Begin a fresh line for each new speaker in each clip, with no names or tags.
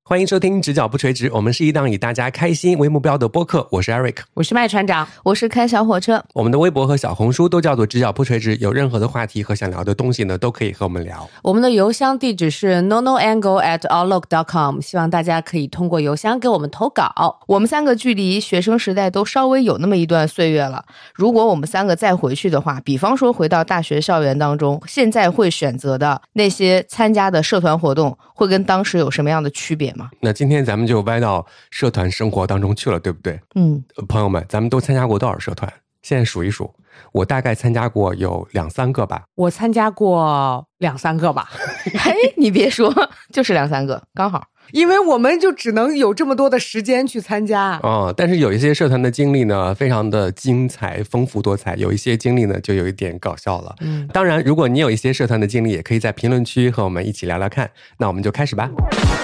欢迎收听直角不垂直，我们是一档以大家开心为目标的播客，我是 Eric，
我是麦船长，
我是开小火车。
我们的微博和小红书都叫做直角不垂直，有任何的话题和想聊的东西呢，都可以和我们聊。
我们的邮箱地址是 nonoangle@outlook.com， 希望大家可以通过邮箱给我们投稿。
我们三个距离学生时代都稍微有那么一段岁月了，如果我们三个再回去的话，比方说回到大学校园当中，现在会选择的那些参加的社团活动会跟当时有什么样的区别吗？
那今天咱们就歪到社团生活当中去了，对不对？朋友们，咱们都参加过多少社团？现在数一数，我大概参加过有2-3个吧。
我参加过2-3个吧。
嘿，你别说，就是2-3个，刚好。
因为我们就只能有这么多的时间去参加
但是有一些社团的经历呢，非常的精彩、丰富多彩；有一些经历呢，就有一点搞笑了。当然，如果你有一些社团的经历，也可以在评论区和我们一起聊聊看。那我们就开始吧。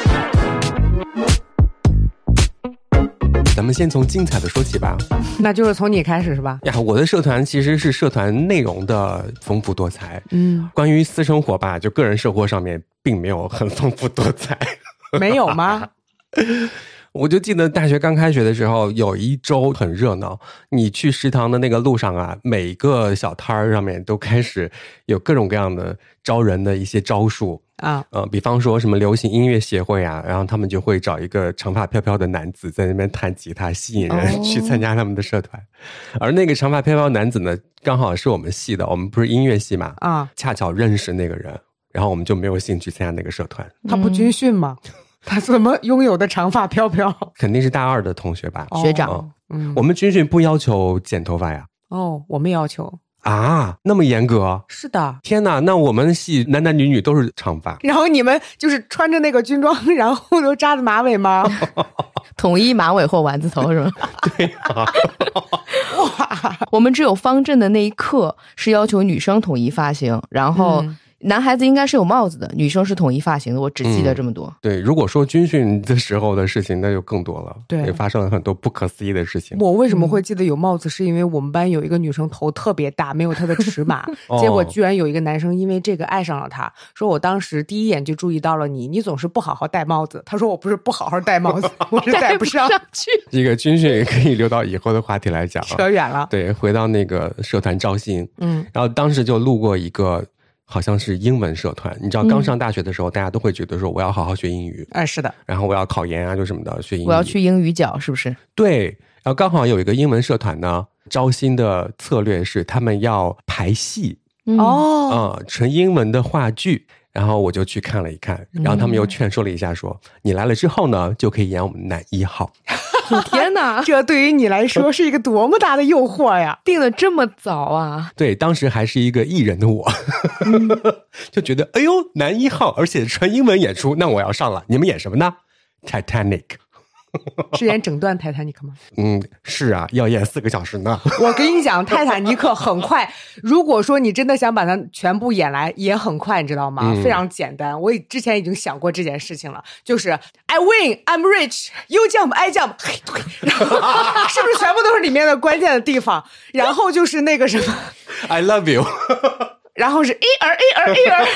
咱们先从精彩的说起吧。
那就是从你开始是吧？
呀，我的社团其实是社团内容的丰富多彩。关于私生活吧，就个人生活上面并没有很丰富多彩。
没有吗？
我就记得大学刚开学的时候，有一周很热闹。你去食堂的那个路上啊，每个小摊儿上面都开始有各种各样的招人的一些招数啊。比方说什么流行音乐协会啊，然后他们就会找一个长发飘飘的男子在那边弹吉他，吸引人去参加他们的社团。而那个长发飘飘男子呢，刚好是我们系的，我们不是音乐系嘛，恰巧认识那个人，然后我们就没有兴趣参加那个社团。
他不军训吗？他怎么拥有的长发飘飘？
肯定是大二的同学吧，
学长。
我们军训不要求剪头发呀。
我们要求
啊，那么严格？
是的。
天哪，那我们系男男女女都是长发，
然后你们就是穿着那个军装，然后都扎的马尾吗？
统一马尾或丸子头是吗？
对啊。
哇，我们只有方阵的那一刻是要求女生统一发型，然后男孩子应该是有帽子的，女生是统一发型的，我只记得这么多。
对，如果说军训的时候的事情，那就更多了。
对，
也发生了很多不可思议的事情。
我为什么会记得有帽子，是因为我们班有一个女生头特别大，没有她的尺码，结果居然有一个男生因为这个爱上了她，说我当时第一眼就注意到了你总是不好好戴帽子。他说我不是不好好戴帽子，我是戴不上
去。
这个军训也可以留到以后的话题来讲。
扯远了。
对，回到那个社团招新，然后当时就路过一个好像是英文社团。你知道刚上大学的时候，大家都会觉得说我要好好学英语。
是的。
然后我要考研啊，就什么的，学英语。
我要去英语角，是不是？
对。然后刚好有一个英文社团呢，招新的策略是他们要排戏。纯英文的话剧。然后我就去看了一看，然后他们又劝说了一下说，你来了之后呢，就可以演我们男1号。
天哪，
这对于你来说是一个多么大的诱惑呀！
定得这么早啊？
对，当时还是一个艺人的我，就觉得哎呦，男1号，而且纯英文演出，那我要上了。你们演什么呢？ Titanic。
是演整段泰坦尼克吗？
是啊，要演4个小时呢。我
跟你讲，泰坦尼克很快，如果说你真的想把它全部演来，也很快，你知道吗？非常简单。我之前已经想过这件事情了，就是 I win, I'm rich, you jump, I jump， 然后是不是全部都是里面的关键的地方？然后就是那个什么
I love you，
然后是一儿，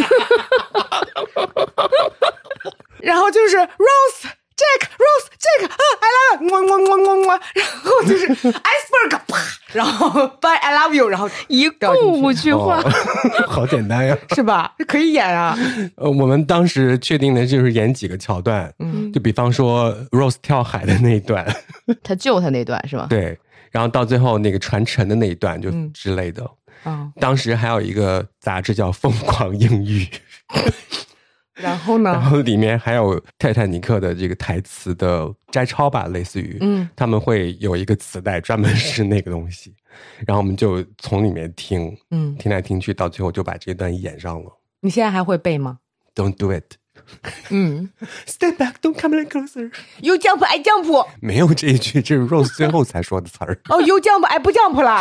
然后就是 Rose。Jack, Rose, Jack, I love you， 然后就是 iceberg， 啪，然后 Bye, I love you， 然后
一共5句话，
好简单呀，
是吧？可以演啊。
我们当时确定的就是演几个桥段，就比方说 Rose 跳海的那一段，
他救他那段是吧？
对，然后到最后那个传承的那一段就之类的。当时还有一个杂志叫《疯狂英语》。
然后呢？
然后里面还有泰坦尼克的这个台词的摘抄吧，类似于，他们会有一个磁带专门是那个东西，然后我们就从里面听，听来听去，到最后就把这段演上了。
你现在还会背吗？
Don't do it。Step back, don't come any closer.
You jump, I jump。
没有这一句，这是 Rose 最后才说的词儿。
You jump, I 不 jump 了。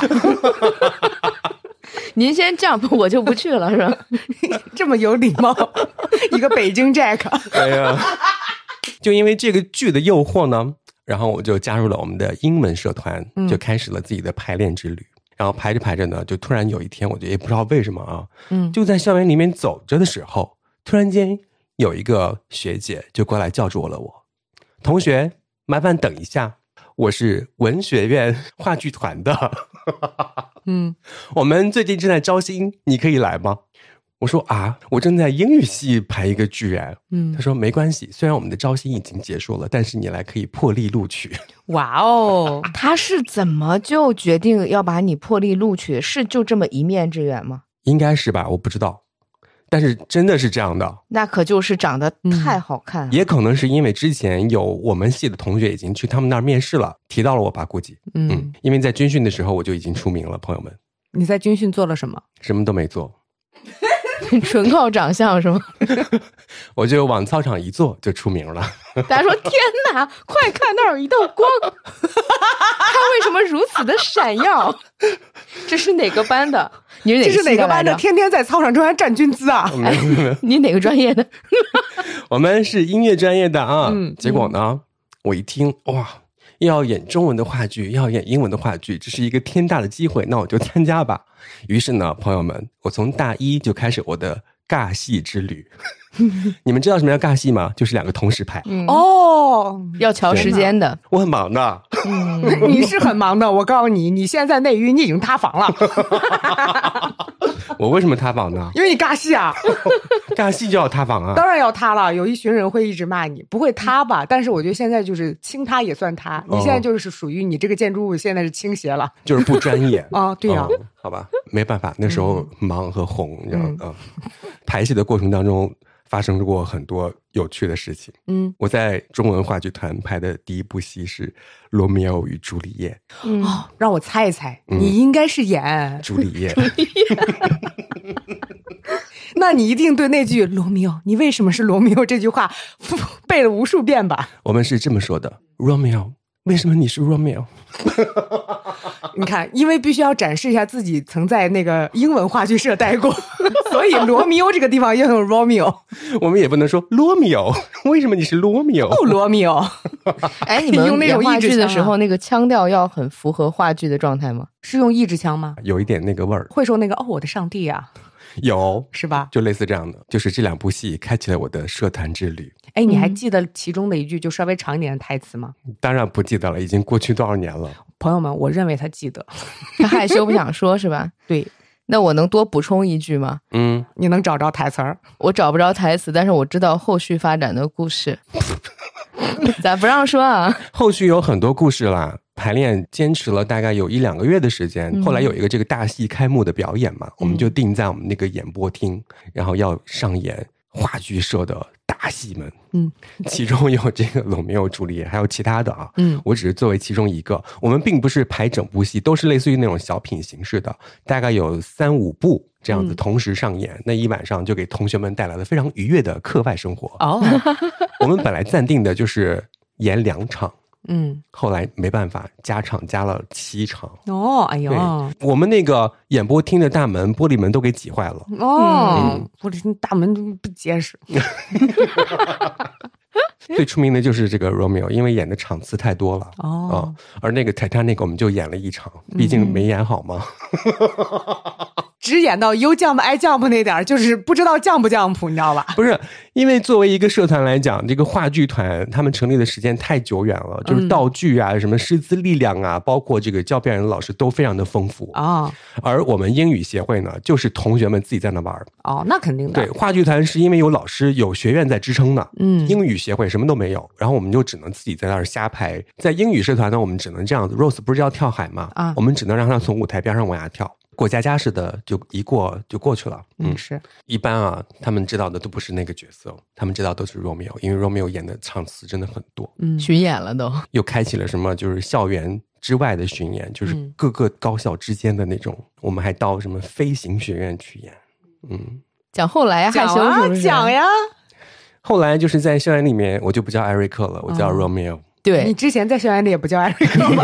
您先 jump， 我就不去了，是吧？
这么有礼貌，一个北京 Jack。
哎呀，就因为这个剧的诱惑呢，然后我就加入了我们的英文社团，就开始了自己的排练之旅。然后排着排着呢，就突然有一天，我就也不知道为什么啊，就在校园里面走着的时候，突然间有一个学姐就过来叫住了我，同学麻烦等一下，我是文学院话剧团的我们最近正在招新，你可以来吗？我说啊，我正在英语系排一个剧他说没关系，虽然我们的招新已经结束了，但是你来可以破例录取。
哇哦，
他是怎么就决定要把你破例录取？是就这么一面之缘吗？
应该是吧，我不知道，但是真的是这样的。
那可就是长得太好看了。
也可能是因为之前有我们系的同学已经去他们那儿面试了，提到了我吧，估计因为在军训的时候我就已经出名了，朋友们。
你在军训做了什么？
什么都没做
纯靠长相是吗？
我就往操场一坐就出名了。
大家说天哪，快看那儿有一道光，它为什么如此的闪耀？这是哪个班的？你是哪个系的来着？
这是哪个班的？天天在操场中间站军姿啊！
你哪个专业的？
我们是音乐专业的啊。结果呢，我一听哇，又要演中文的话剧，又要演英文的话剧，这是一个天大的机会，那我就参加吧。于是呢，朋友们，我从大一就开始我的尬戏之旅。你们知道什么叫尬戏吗？就是两个同时排。
要瞧时间的。
我很忙的。
你是很忙的，我告诉你，你现在内娱你已经塌房了。
我为什么塌房呢？
因为你尬戏啊。
尬戏就要塌房啊。
当然要塌了，有一群人会一直骂你，不会塌吧？但是我觉得现在就是轻塌也算塌，你现在就是属于你这个建筑物现在是倾斜了，
就是不专业
对呀。
好吧，没办法，那时候忙和红，你知道吗？排戏的过程当中发生过很多有趣的事情。我在中文话剧团拍的第一部戏是《罗密欧与朱丽叶》。
让我猜一猜，你应该是演
朱丽叶。
那你一定对那句罗密欧，你为什么是罗密欧这句话背了无数遍吧？
我们是这么说的 ，Romeo， 为什么你是 Romeo？
你看，因为必须要展示一下自己曾在那个英文话剧社待过，所以罗密欧这个地方要用 Romeo。
我们也不能说罗密欧，为什么你是罗密欧？
罗密欧。
哎，你们演话剧的时候，那个腔调要很符合话剧的状态吗？
是用意志腔吗？
有一点那个味儿。
会说那个我的上帝啊。
有，
是吧？
就类似这样的，就是这两部戏开启了我的社团之旅。
哎，你还记得其中的一句就稍微长一点的台词吗？
当然不记得了，已经过去多少年了。
朋友们，我认为他记得。
他害羞不想说是吧？
对。
那我能多补充一句吗？
你能找着台词儿？
我找不着台词，但是我知道后续发展的故事。咋不让说啊？
后续有很多故事啦，排练坚持了大概有1-2个月的时间，后来有一个这个大戏开幕的表演嘛，我们就定在我们那个演播厅，然后要上演话剧社的大戏们。其中有这个罗密欧朱丽叶，还有其他的啊。我只是作为其中一个，我们并不是排整部戏，都是类似于那种小品形式的，大概有3-5部这样子同时上演，那一晚上就给同学们带来了非常愉悦的课外生活。我们本来暂定的就是演2场，后来没办法，加场加了7场。
哎呦，
我们那个演播厅的大门玻璃门都给挤坏了。
玻璃厅大门不结实。
最出名的就是这个 Romeo， 因为演的场次太多了。而那个 Titanic 我们就演了1场，毕竟没演好嘛。
只演到 You jump I jump 那点，就是不知道jump不jump，你知道吧？
不是，因为作为一个社团来讲，这个话剧团他们成立的时间太久远了，就是道具啊、什么师资力量啊，包括这个教表演的老师都非常的丰富而我们英语协会呢，就是同学们自己在那玩。
那肯定的。
对，话剧团是因为有老师、有学院在支撑的。英语协会什么都没有，然后我们就只能自己在那儿瞎排。在英语社团呢，我们只能这样子。Rose 不是要跳海吗？我们只能让他从舞台边上往下跳。过家家似的，就一过就过去了。
是。一
般啊，他们知道的都不是那个角色，他们知道都是 Romeo， 因为 Romeo 演的场次真的很多。
巡演了都，
又开启了什么就是校园之外的巡演，就是各个高校之间的那种。我们还到什么飞行学院去演。
讲后来害羞是不是？
讲呀。
后来就是在校园里面，我就不叫艾瑞克了，我叫 Romeo。
对，
你之前在校园里也不叫艾瑞克吗？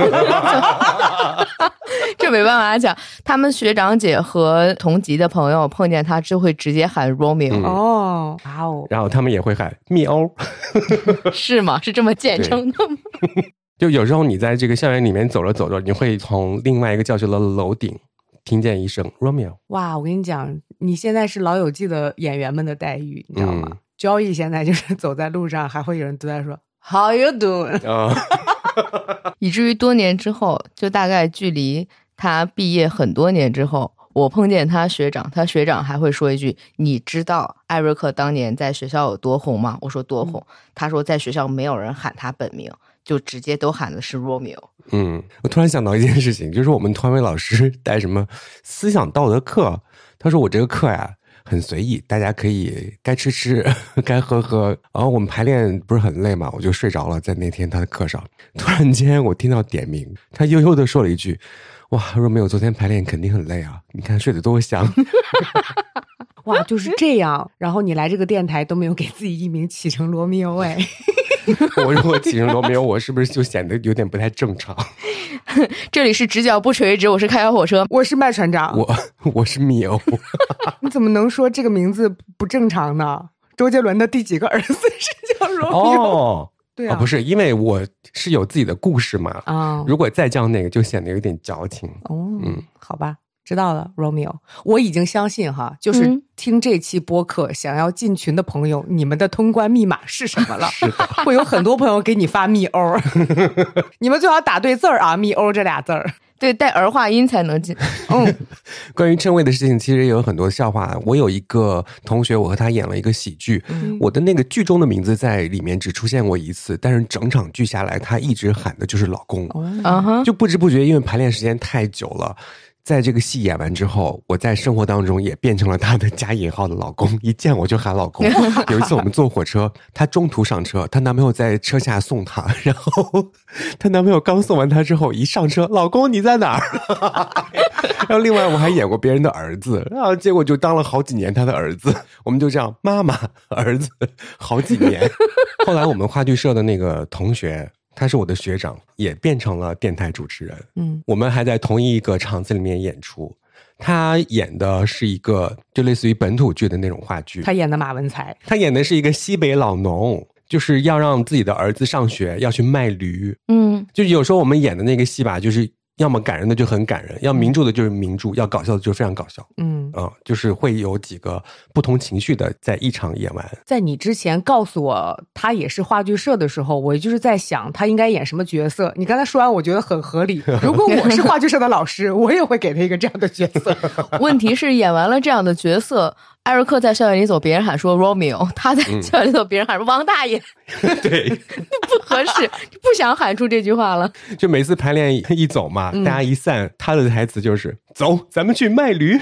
这没办法讲，他们学长姐和同级的朋友碰见他就会直接喊 Romeo。
然后他们也会喊密欧。
是吗？是这么简称的吗？
就有时候你在这个校园里面走着走着，你会从另外一个教学楼的楼顶听见一声 Romeo。
哇，我跟你讲，你现在是老友记的演员们的待遇，你知道吗？ Joey 现在就是走在路上还会有人对他说 How you doing？
以至于多年之后，就大概距离他毕业很多年之后，我碰见他学长，他学长还会说一句，你知道艾瑞克当年在学校有多红吗？我说多红，他说在学校没有人喊他本名，就直接都喊的是 Romeo。
我突然想到一件事情，就是我们团委老师带什么思想道德课，他说我这个课呀很随意，大家可以该吃吃该喝喝，然后我们排练不是很累嘛，我就睡着了，在那天他的课上，突然间我听到点名，他悠悠的说了一句，哇，若没有昨天排练肯定很累啊，你看睡得多香。
哇，就是这样，然后你来这个电台都没有给自己艺名起成罗密欧哎。
我如果起成罗密欧，我是不是就显得有点不太正常？
这里是直角不垂直，我是开小火车，
我是麦船长，
我是密欧。
你怎么能说这个名字不正常呢？周杰伦的第几个儿子是叫罗密欧？
哦，
对啊，
不是，因为我是有自己的故事嘛。如果再叫那个，就显得有点矫情。
好吧。知道了 Romeo， 我已经相信哈，就是听这期播客想要进群的朋友，你们的通关密码是什么了？
是的，
会有很多朋友给你发密欧。你们最好打对字儿啊，密欧这俩字儿，
对，带儿化音才能进。
关于称谓的事情其实也有很多笑话。我有一个同学，我和他演了一个喜剧，我的那个剧中的名字在里面只出现过一次，但是整场剧下来他一直喊的就是老公。就不知不觉因为排练时间太久了，在这个戏演完之后，我在生活当中也变成了他的加引号的老公，一见我就喊老公。有一次我们坐火车，她中途上车，她男朋友在车下送她，然后她男朋友刚送完她之后一上车，老公你在哪儿？然后另外我还演过别人的儿子，然后结果就当了好几年他的儿子，我们就这样妈妈儿子好几年。后来我们话剧社的那个同学，他是我的学长，也变成了电台主持人。我们还在同一个场子里面演出。他演的是一个就类似于本土剧的那种话剧。
他演的马文才，
他演的是一个西北老农，就是要让自己的儿子上学，要去卖驴。就有时候我们演的那个戏吧，就是要么感人的就很感人，要名著的就是名著，要搞笑的就非常搞笑。就是会有几个不同情绪的在一场演完。
在你之前告诉我他也是话剧社的时候，我就是在想他应该演什么角色。你刚才说完我觉得很合理，如果我是话剧社的老师，我也会给他一个这样的角色。
问题是演完了这样的角色，艾瑞克在校园里走，别人喊说 Romeo， 他在校园里走，别人喊说王大爷。
对，
不合适，不想喊出这句话了。
就每次排练一走嘛，大家一散，他的台词就是走，咱们去卖驴。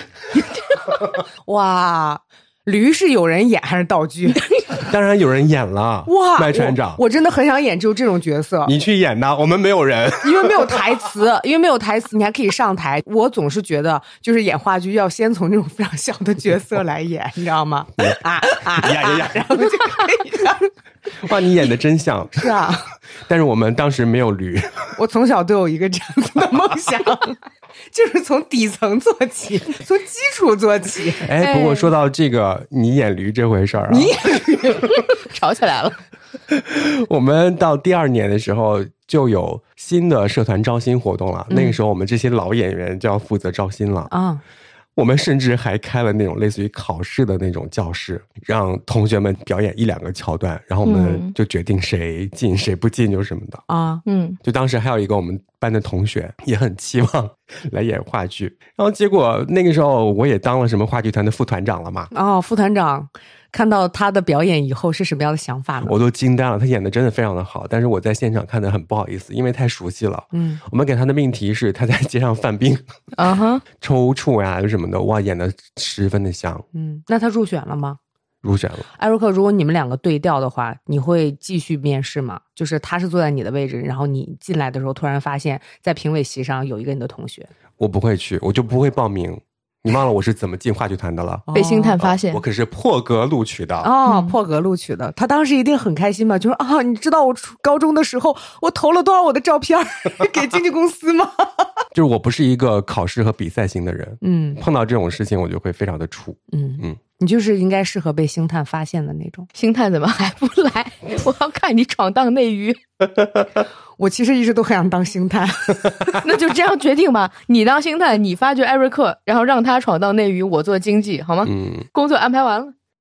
哇，驴是有人演还是道具？
当然有人演了。
哇，
麦船长，
我真的很想演这种角色。
你去演呐，我们没有人。
因为没有台词，你还可以上台。我总是觉得就是演话剧要先从那种非常小的角色来演，你知道吗？
呀，
然后就可以上。
哇，你演的真像。
是啊，
但是我们当时没有驴。
我从小都有一个这样子的梦想，就是从底层做起，从基础做起。
不过说到这个你演驴这回事儿啊，
你演驴
吵起来了。
我们到第2年的时候就有新的社团招新活动了，那个时候我们这些老演员就要负责招新了啊。我们甚至还开了那种类似于考试的那种教室，让同学们表演1-2个桥段，然后我们就决定谁进谁不进就什么的啊。就当时还有一个我们班的同学也很期望来演话剧，然后结果那个时候我也当了什么话剧团的副团长了嘛。
副团长看到他的表演以后是什么样的想法呢？
我都惊呆了，他演的真的非常的好，但是我在现场看得很不好意思，因为太熟悉了。我们给他的命题是他在街上犯病抽搐呀什么的，哇，演的十分的像。
那他入选了吗？
入选了。
艾瑞克，如果你们2个对调的话，你会继续面试吗？就是他是坐在你的位置，然后你进来的时候突然发现在评委席上有一个你的同学。
我不会去，我就不会报名。你忘了我是怎么进话剧团的了？
被星探发现。
我可是破格录取的。
破格录取的。他当时一定很开心吧？就是你知道我高中的时候我投了多少我的照片给经纪公司吗？
就是我不是一个考试和比赛型的人。碰到这种事情我就会非常的怵。
你就是应该适合被星探发现的那种。
星探怎么还不来？我要看你闯荡内娱。
我其实一直都很想当星探。
那就这样决定吧，你当星探，你发掘艾瑞克，然后让他闯荡内娱，我做经纪，好吗？工作安排完了。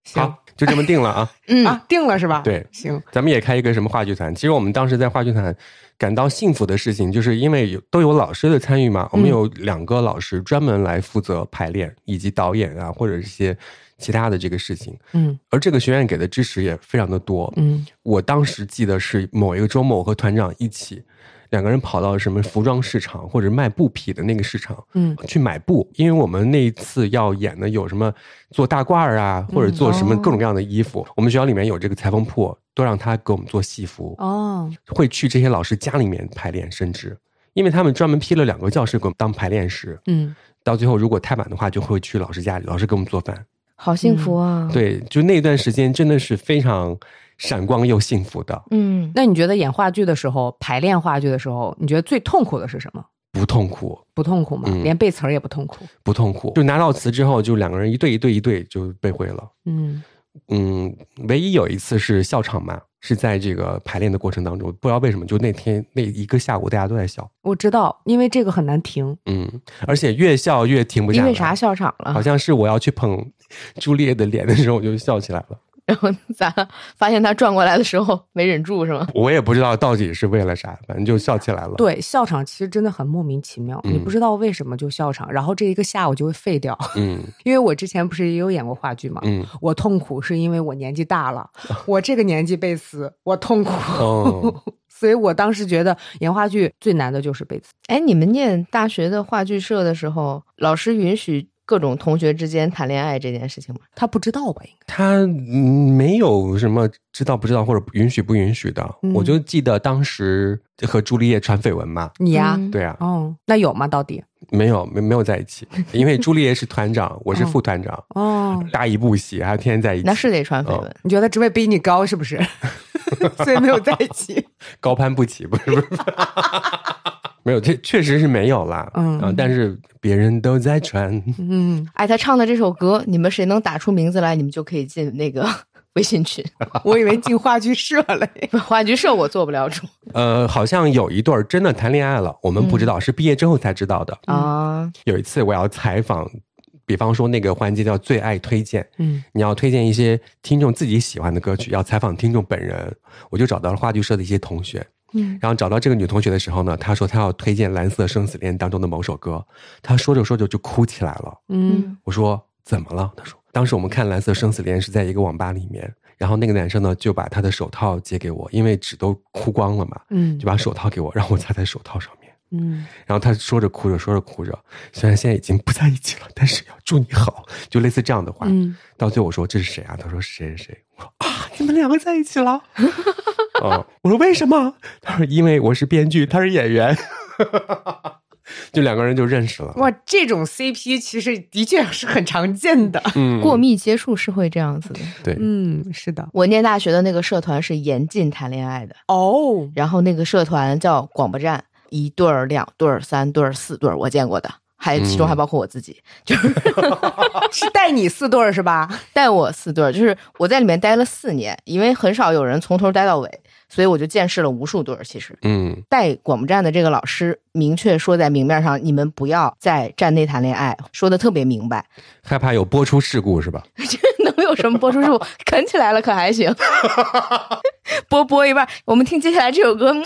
好，就这么定了啊。
定了是吧？
对，
行，
咱们也开一个什么话剧团。其实我们当时在话剧团感到幸福的事情，就是因为都有老师的参与嘛，我们有2个老师专门来负责排练以及导演啊，或者一些其他的这个事情。而这个学院给的支持也非常的多。我当时记得是某一个周末，我和团长一起2个人跑到什么服装市场或者卖布匹的那个市场，去买布，因为我们那一次要演的有什么做大褂啊，或者做什么各种各样的衣服，我们学校里面有这个裁缝铺，都让他给我们做戏服。会去这些老师家里面排练，甚至因为他们专门批了2个教室给我们当排练室。到最后如果太晚的话，就会去老师家里，老师给我们做饭。
好幸福啊！
对，就那段时间真的是非常闪光又幸福的。
那你觉得演话剧的时候，排练话剧的时候，你觉得最痛苦的是什么？
不痛苦。
不痛苦吗？连背词儿也不痛苦？
不痛苦，就拿到词之后，就2个人一对就背会了。唯一有一次是笑场嘛，是在这个排练的过程当中，不知道为什么就那天那一个下午大家都在笑。
我知道，因为这个很难停。
而且越笑越停不下来。
因为啥笑场了？
好像是我要去捧朱丽叶的脸的时候，我就笑起来了。
然后咋发现他转过来的时候没忍住是吗？
我也不知道到底是为了啥，反正就笑起来了。
对，笑场其实真的很莫名其妙，你不知道为什么就笑场，然后这一个下午就会废掉。因为我之前不是也有演过话剧嘛，我痛苦是因为我年纪大了，我这个年纪背词我痛苦。所以我当时觉得演话剧最难的就是背词。
你们念大学的话剧社的时候，老师允许各种同学之间谈恋爱这件事情吗？
他不知道吧？应该
他没有什么知道不知道或者允许不允许的。我就记得当时和朱丽叶传绯闻嘛。
你呀？
对啊。
那有吗？到底
没有在一起，因为朱丽叶是团长，我是副团长。大一部戏还天天在一起，
那是得传绯闻。
你觉得职位比你高是不是？所以没有在一起。
高攀不起，不是没有，这确实是没有啦。但是别人都在传。
他唱的这首歌，你们谁能打出名字来，你们就可以进那个微信群。
我以为进话剧社了。
话剧社我做不了主。
好像有一对真的谈恋爱了，我们不知道，是毕业之后才知道的。有一次我要采访，比方说那个环节叫最爱推荐，你要推荐一些听众自己喜欢的歌曲，要采访听众本人，我就找到了话剧社的一些同学。然后找到这个女同学的时候呢，她说她要推荐《蓝色生死恋》当中的某首歌，她说着说着就哭起来了。我说怎么了？她说当时我们看《蓝色生死恋》是在一个网吧里面，然后那个男生呢就把他的手套借给我，因为纸都哭光了嘛，就把手套给我，让我擦在手套上面。然后他说着哭着，虽然现在已经不在一起了，但是要祝你好，就类似这样的话。到最后我说这是谁啊？他说谁。我说你们2个在一起了。我说为什么？他说因为我是编剧，他是演员。就2个人就认识了。
哇，这种 CP 其实的确是很常见的。
过密接触是会这样子的。
对，
是的。
我念大学的那个社团是严禁谈恋爱的。然后那个社团叫广播站，1对儿、2对儿、3对儿、4对儿，我见过的，其中还包括我自己，就是
是带你4对儿是吧？
带我4对儿，就是我在里面待了4年，因为很少有人从头待到尾，所以我就见识了无数对儿。其实，带广播站的这个老师明确说在明面上，你们不要在站内谈恋爱，说的特别明白。
害怕有播出事故是吧？
能有什么播出事故？啃起来了可还行？播一半，我们听接下来这首歌。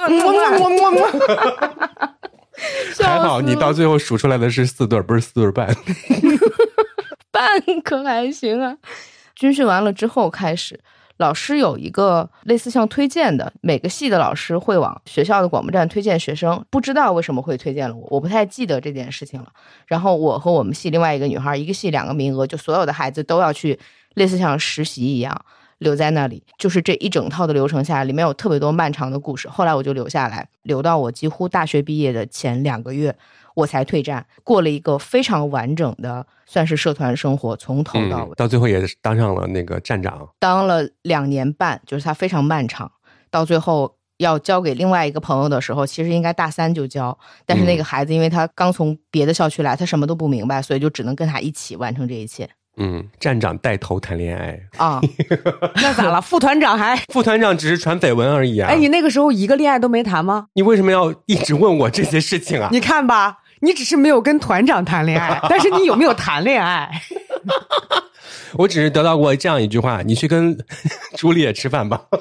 还好你到最后数出来的是4对，不是4对半。
半可还行啊。军训完了之后开始，老师有一个类似像推荐的，每个系的老师会往学校的广播站推荐学生，不知道为什么会推荐了我不太记得这件事情了。然后我和我们系另外一个女孩，一个系2个名额，就所有的孩子都要去类似像实习一样留在那里，就是这一整套的流程下，里面有特别多漫长的故事。后来我就留下来，留到我几乎大学毕业的前2个月我才退站，过了一个非常完整的算是社团生活，从头到尾。
到最后也当上了那个站长，
当了2年半，就是它非常漫长。到最后要交给另外一个朋友的时候，其实应该大3就交，但是那个孩子因为他刚从别的校区来，他什么都不明白，所以就只能跟他一起完成这一切。
站长带头谈恋爱
那咋了？副团长
副团长只是传绯闻而已啊。
你那个时候一个恋爱都没谈吗？
你为什么要一直问我这些事情啊？
你看吧，你只是没有跟团长谈恋爱，但是你有没有谈恋爱？
我只是得到过这样一句话，你去跟朱丽叶吃饭吧。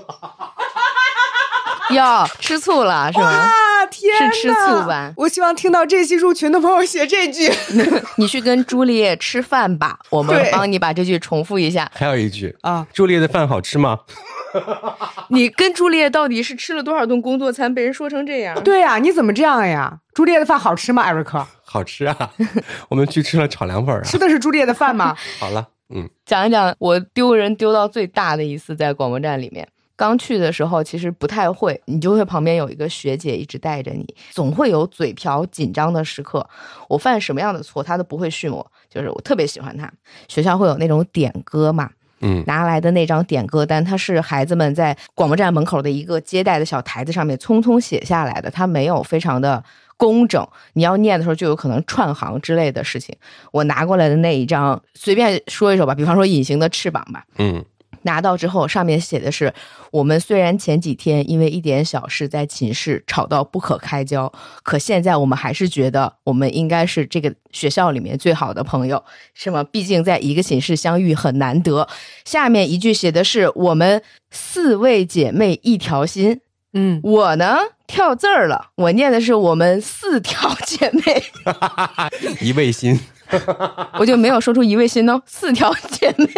哟，吃醋了是吗？
啊，天哪，
是吃醋吧？
我希望听到这期入群的朋友写这句。
你去跟朱丽叶吃饭吧，我们帮你把这句重复一下。
还有一句
啊，
朱丽叶的饭好吃吗？
你跟朱丽叶到底是吃了多少顿工作餐，被人说成这样？
对呀，你怎么这样呀？朱丽叶的饭好吃吗，艾瑞克？
好吃啊，我们去吃了炒凉粉啊。
吃的是朱丽叶的饭吗？
好了，
讲一讲我丢人丢到最大的一次，在广播站里面。刚去的时候其实不太会，你就会旁边有一个学姐一直带着你，总会有嘴瓢紧张的时刻。我犯什么样的错她都不会训我，就是我特别喜欢她。学校会有那种点歌嘛，拿来的那张点歌单，它是孩子们在广播站门口的一个接待的小台子上面匆匆写下来的，它没有非常的工整，你要念的时候就有可能串行之类的事情。我拿过来的那一张随便说一首吧，比方说隐形的翅膀吧，拿到之后上面写的是，我们虽然前几天因为一点小事在寝室吵到不可开交，可现在我们还是觉得我们应该是这个学校里面最好的朋友，是吗？毕竟在一个寝室相遇很难得。下面一句写的是我们4位姐妹一条心。我呢跳字儿了，我念的是我们4条姐妹。
一位心。
我就没有说出一位心哦，4条姐妹。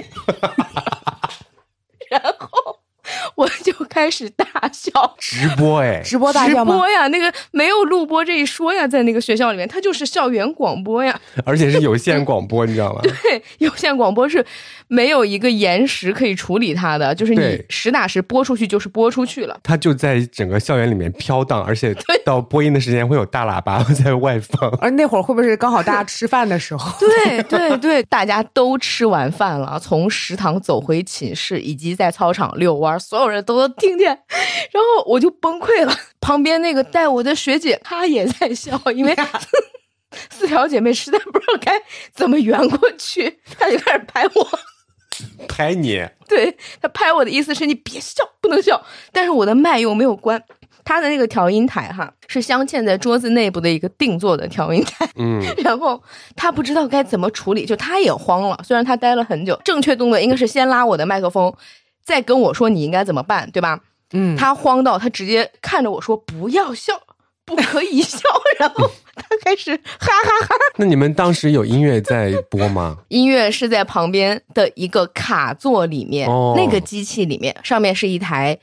然后我就开始大笑，
直播
直播大笑吗？
直播呀，那个没有录播这一说呀，在那个学校里面，它就是校园广播呀，
而且是有线广播，你知道吗？
对，有线广播是没有一个延时可以处理它的，就是你实打实播出去就是播出去了，
它就在整个校园里面飘荡，而且到播音的时间会有大喇叭在外放。
而那会儿会不会是刚好大家吃饭的时候？
对对对，大家都吃完饭了，从食堂走回寝室，以及在操场遛弯，所有人都能听见，然后我就崩溃了。旁边那个带我的学姐她也在笑，因为4条姐妹实在不知道该怎么圆过去，她就开始拍我。
拍你？
对，她拍我的意思是你别笑，不能笑，但是我的麦又没有关。他的那个调音台哈是镶嵌在桌子内部的一个定做的调音台，然后他不知道该怎么处理，就他也慌了。虽然他待了很久，正确动作应该是先拉我的麦克风，再跟我说你应该怎么办，对吧？他慌到他直接看着我说不要笑，不可以笑，然后他开始哈哈哈。
那你们当时有音乐在播吗？
音乐是在旁边的一个卡座里面，那个机器里面，上面是一台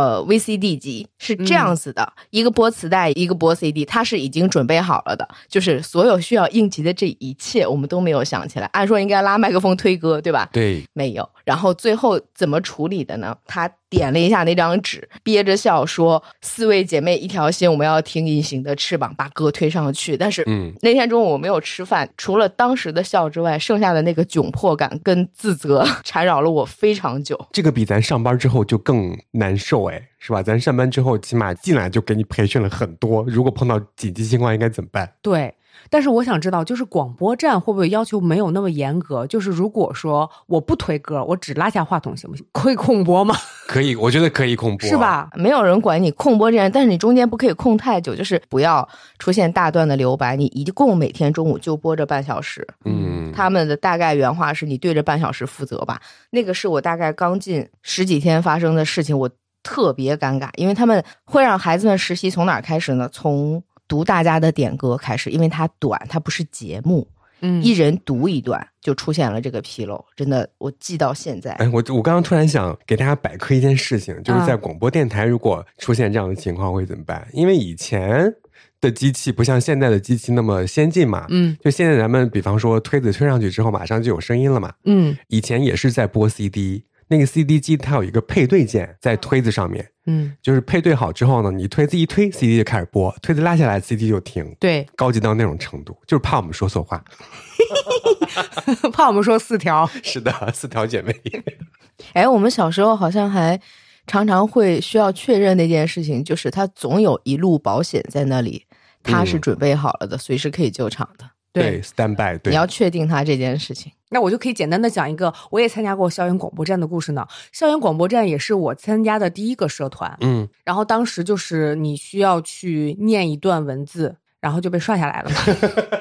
VCD 机，是这样子的，一个播磁带，一个播 CD， 它是已经准备好了的，就是所有需要应急的这一切我们都没有想起来。按说应该拉麦克风推歌，对吧？
对，
没有。然后最后怎么处理的呢？他点了一下那张纸，憋着笑说4位姐妹一条心，我们要听隐形的翅膀，把歌推上去。但是那天中午我没有吃饭，除了当时的笑之外，剩下的那个窘迫感跟自责缠绕了我非常久。
这个比咱上班之后就更难受是吧？咱上班之后起码进来就给你培训了很多，如果碰到紧急情况应该怎么办？
对，但是我想知道，就是广播站会不会要求没有那么严格？就是如果说我不推歌，我只拉下话筒行不行？可以控播吗？
可以，我觉得可以控播，
是吧？
没有人管你控播这样，但是你中间不可以控太久，就是不要出现大段的留白。你一共每天中午就播着半小时，他们的大概原话是你对着半小时负责吧。那个是我大概刚进10几天发生的事情，我特别尴尬，因为他们会让孩子们实习从哪儿开始呢？从读大家的点歌开始，因为它短，它不是节目，一人读一段，就出现了这个纰漏，真的我记到现在。
我刚刚突然想给大家百科一件事情，就是在广播电台如果出现这样的情况会怎么办？因为以前的机器不像现在的机器那么先进嘛，就现在咱们比方说推子推上去之后马上就有声音了嘛，以前也是在播 CD。那个 CD 机它有一个配对键在推子上面，就是配对好之后呢，你推子一推 CD 就开始播，推子拉下来 CD 就停。
对，
高级到那种程度，就是怕我们说错话。
怕我们说4条。
是的，4条姐妹。
我们小时候好像还常常会需要确认那件事情，就是它总有一路保险在那里，它是准备好了的，随时可以救场的。
对 stand by， 对，
你要确定它这件事情。
那我就可以简单的讲一个我也参加过校园广播站的故事呢。校园广播站也是我参加的第一个社团，然后当时就是你需要去念一段文字，然后就被刷下来了嘛。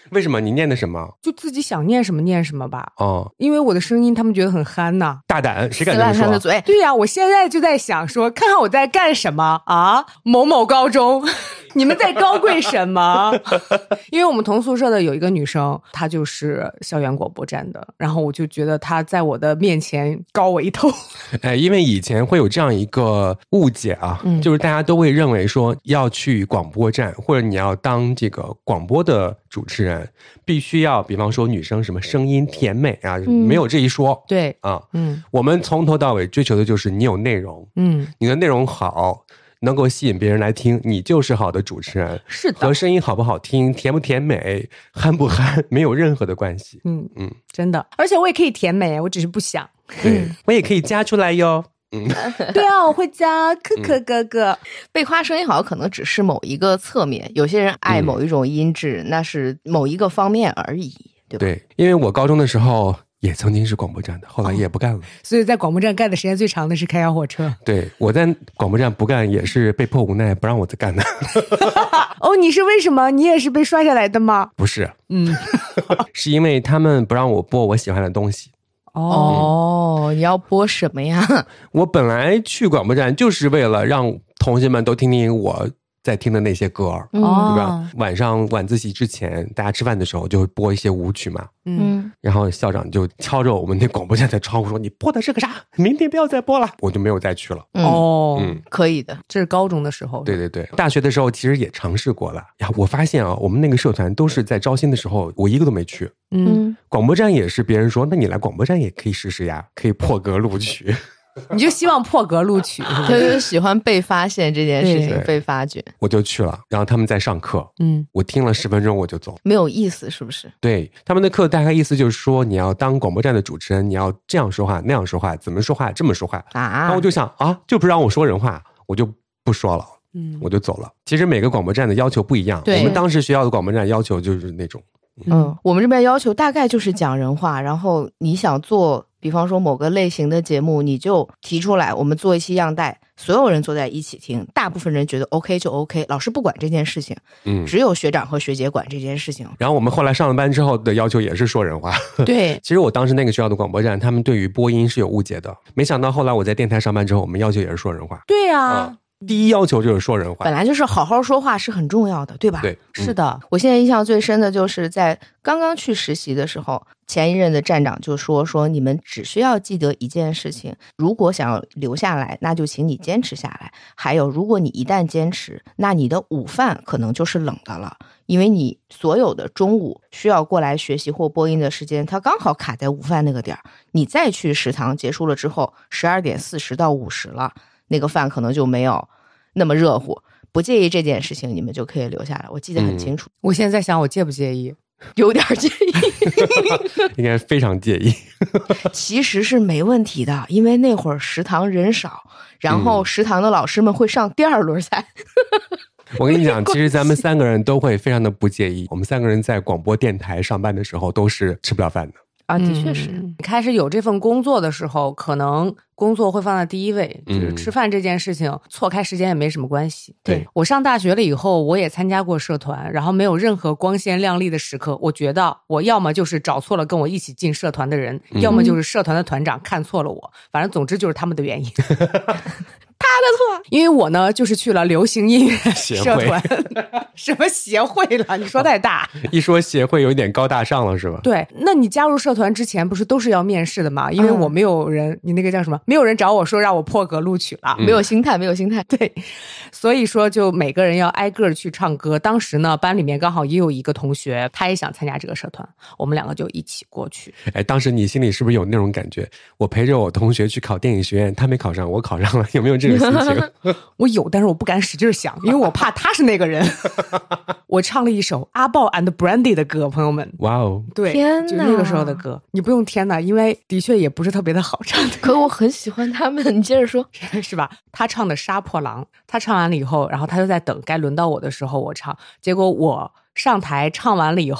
为什么？你念的什么？
就自己想念什么念什么吧。
哦，
因为我的声音他们觉得很憨呐。
大胆，谁敢
撕
这么说？
烂他的嘴。
对呀，我现在就在想说，看看我在干什么啊？某某高中，你们在高贵什么？因为我们同宿舍的有一个女生，她就是校园广播站的，然后我就觉得她在我的面前高我一头。
因为以前会有这样一个误解啊，就是大家都会认为说要去广播站，或者你要当这个广播的主持人，必须要比方说女生什么声音甜美啊，没有这一说。
对
啊，我们从头到尾追求的就是你有内容，你的内容好，能够吸引别人来听，你就是好的主持人。
是的，
和声音好不好听、甜不甜美、憨不憨没有任何的关系。
真的，而且我也可以甜美，我只是不想。
对，我也可以加出来哟。
对啊，我会加可可哥哥。
被夸声音好可能只是某一个侧面，有些人爱某一种音质，那是某一个方面而已，对吧？
对，因为我高中的时候也曾经是广播站的，后来也不干了。
所以在广播站干的时间最长的是开小火车。
对，我在广播站不干也是被迫无奈不让我再干的。
哦，你是为什么？你也是被刷下来的吗？
不是，是因为他们不让我播我喜欢的东西。
哦，你要播什么呀？
我本来去广播站就是为了让同学们都听听我在听的那些歌，对吧？晚上晚自习之前，大家吃饭的时候就会播一些舞曲嘛。然后校长就敲着我们那广播站的窗户说：“你播的是个啥？明天不要再播了。”我就没有再去了。
可以的，
这是高中的时候。
对对对，大学的时候其实也尝试过了呀。我发现啊，我们那个社团都是在招新的时候，我一个都没去。广播站也是别人说，那你来广播站也可以试试呀，可以破格录取。
你就希望破格录取，
他就喜欢被发现这件事情，被发掘。
我就去了，然后他们在上课，我听了10分钟我就走，
没有意思，是不是？
对，他们的课大概意思就是说，你要当广播站的主持人，你要这样说话，那样说话，怎么说话，这么说话啊。然后我就想啊，就不让我说人话，我就不说了，我就走了。其实每个广播站的要求不一样，我们当时学校的广播站要求就是那种，
我们这边要求大概就是讲人话，然后你想做。比方说某个类型的节目，你就提出来，我们做一期样带，所有人坐在一起听，大部分人觉得 OK 就 OK， 老师不管这件事情，只有学长和学姐管这件事情。
然后我们后来上了班之后的要求也是说人话。
对，
其实我当时那个学校的广播站，他们对于播音是有误解的，没想到后来我在电台上班之后，我们要求也是说人话。
对啊。
第一要求就是说人话，
本来就是好好说话是很重要的，对吧？
对，
是的。
我现在印象最深的就是在刚刚去实习的时候，前一任的站长就说你们只需要记得一件事情，如果想要留下来，那就请你坚持下来。还有，如果你一旦坚持，那你的午饭可能就是冷的了，因为你所有的中午需要过来学习或播音的时间，它刚好卡在午饭那个点儿。你再去食堂结束了之后，12点40到50了。那个饭可能就没有那么热乎，不介意这件事情，你们就可以留下来。我记得很清楚。
我现在在想，我介不介意？
有点介意，
应该非常介意。
其实是没问题的，因为那会儿食堂人少，然后食堂的老师们会上第2轮菜。
我跟你讲，其实咱们3个人都会非常的不介意。我们3个人在广播电台上班的时候都是吃不了饭的。
啊，的确是。
开始有这份工作的时候，可能工作会放在第一位，就是吃饭这件事情，错开时间也没什么关系。
对，
我上大学了以后，我也参加过社团，然后没有任何光鲜亮丽的时刻。我觉得我要么就是找错了跟我一起进社团的人，要么就是社团的团长看错了我，反正总之就是他们的原因。他的错，因为我呢就是去了流行音乐社团。什么协会了？你说太大。
一说协会有点高大上了是吧？
对，那你加入社团之前不是都是要面试的吗？因为我没有人，你那个叫什么？没有人找我说让我破格录取了，
没有心态，没有心态。
对，所以说就每个人要挨个去唱歌。当时呢，班里面刚好也有一个同学，他也想参加这个社团，我们2个就一起过去。
哎，当时你心里是不是有那种感觉？我陪着我同学去考电影学院，他没考上，我考上了，有没有这种心情？
我有，但是我不敢使劲想，因为我怕他是那个人。我唱了一首阿豹 and Brandy 的歌，朋友们。
哇哦，
对，
天哪，
就那个时候的歌。你不用天哪，因为的确也不是特别的好唱的。
可我很喜欢他们，你接着说。
是吧？他唱的《杀破狼》，他唱完了以后，然后他就在等该轮到我的时候我唱，结果我上台唱完了以后，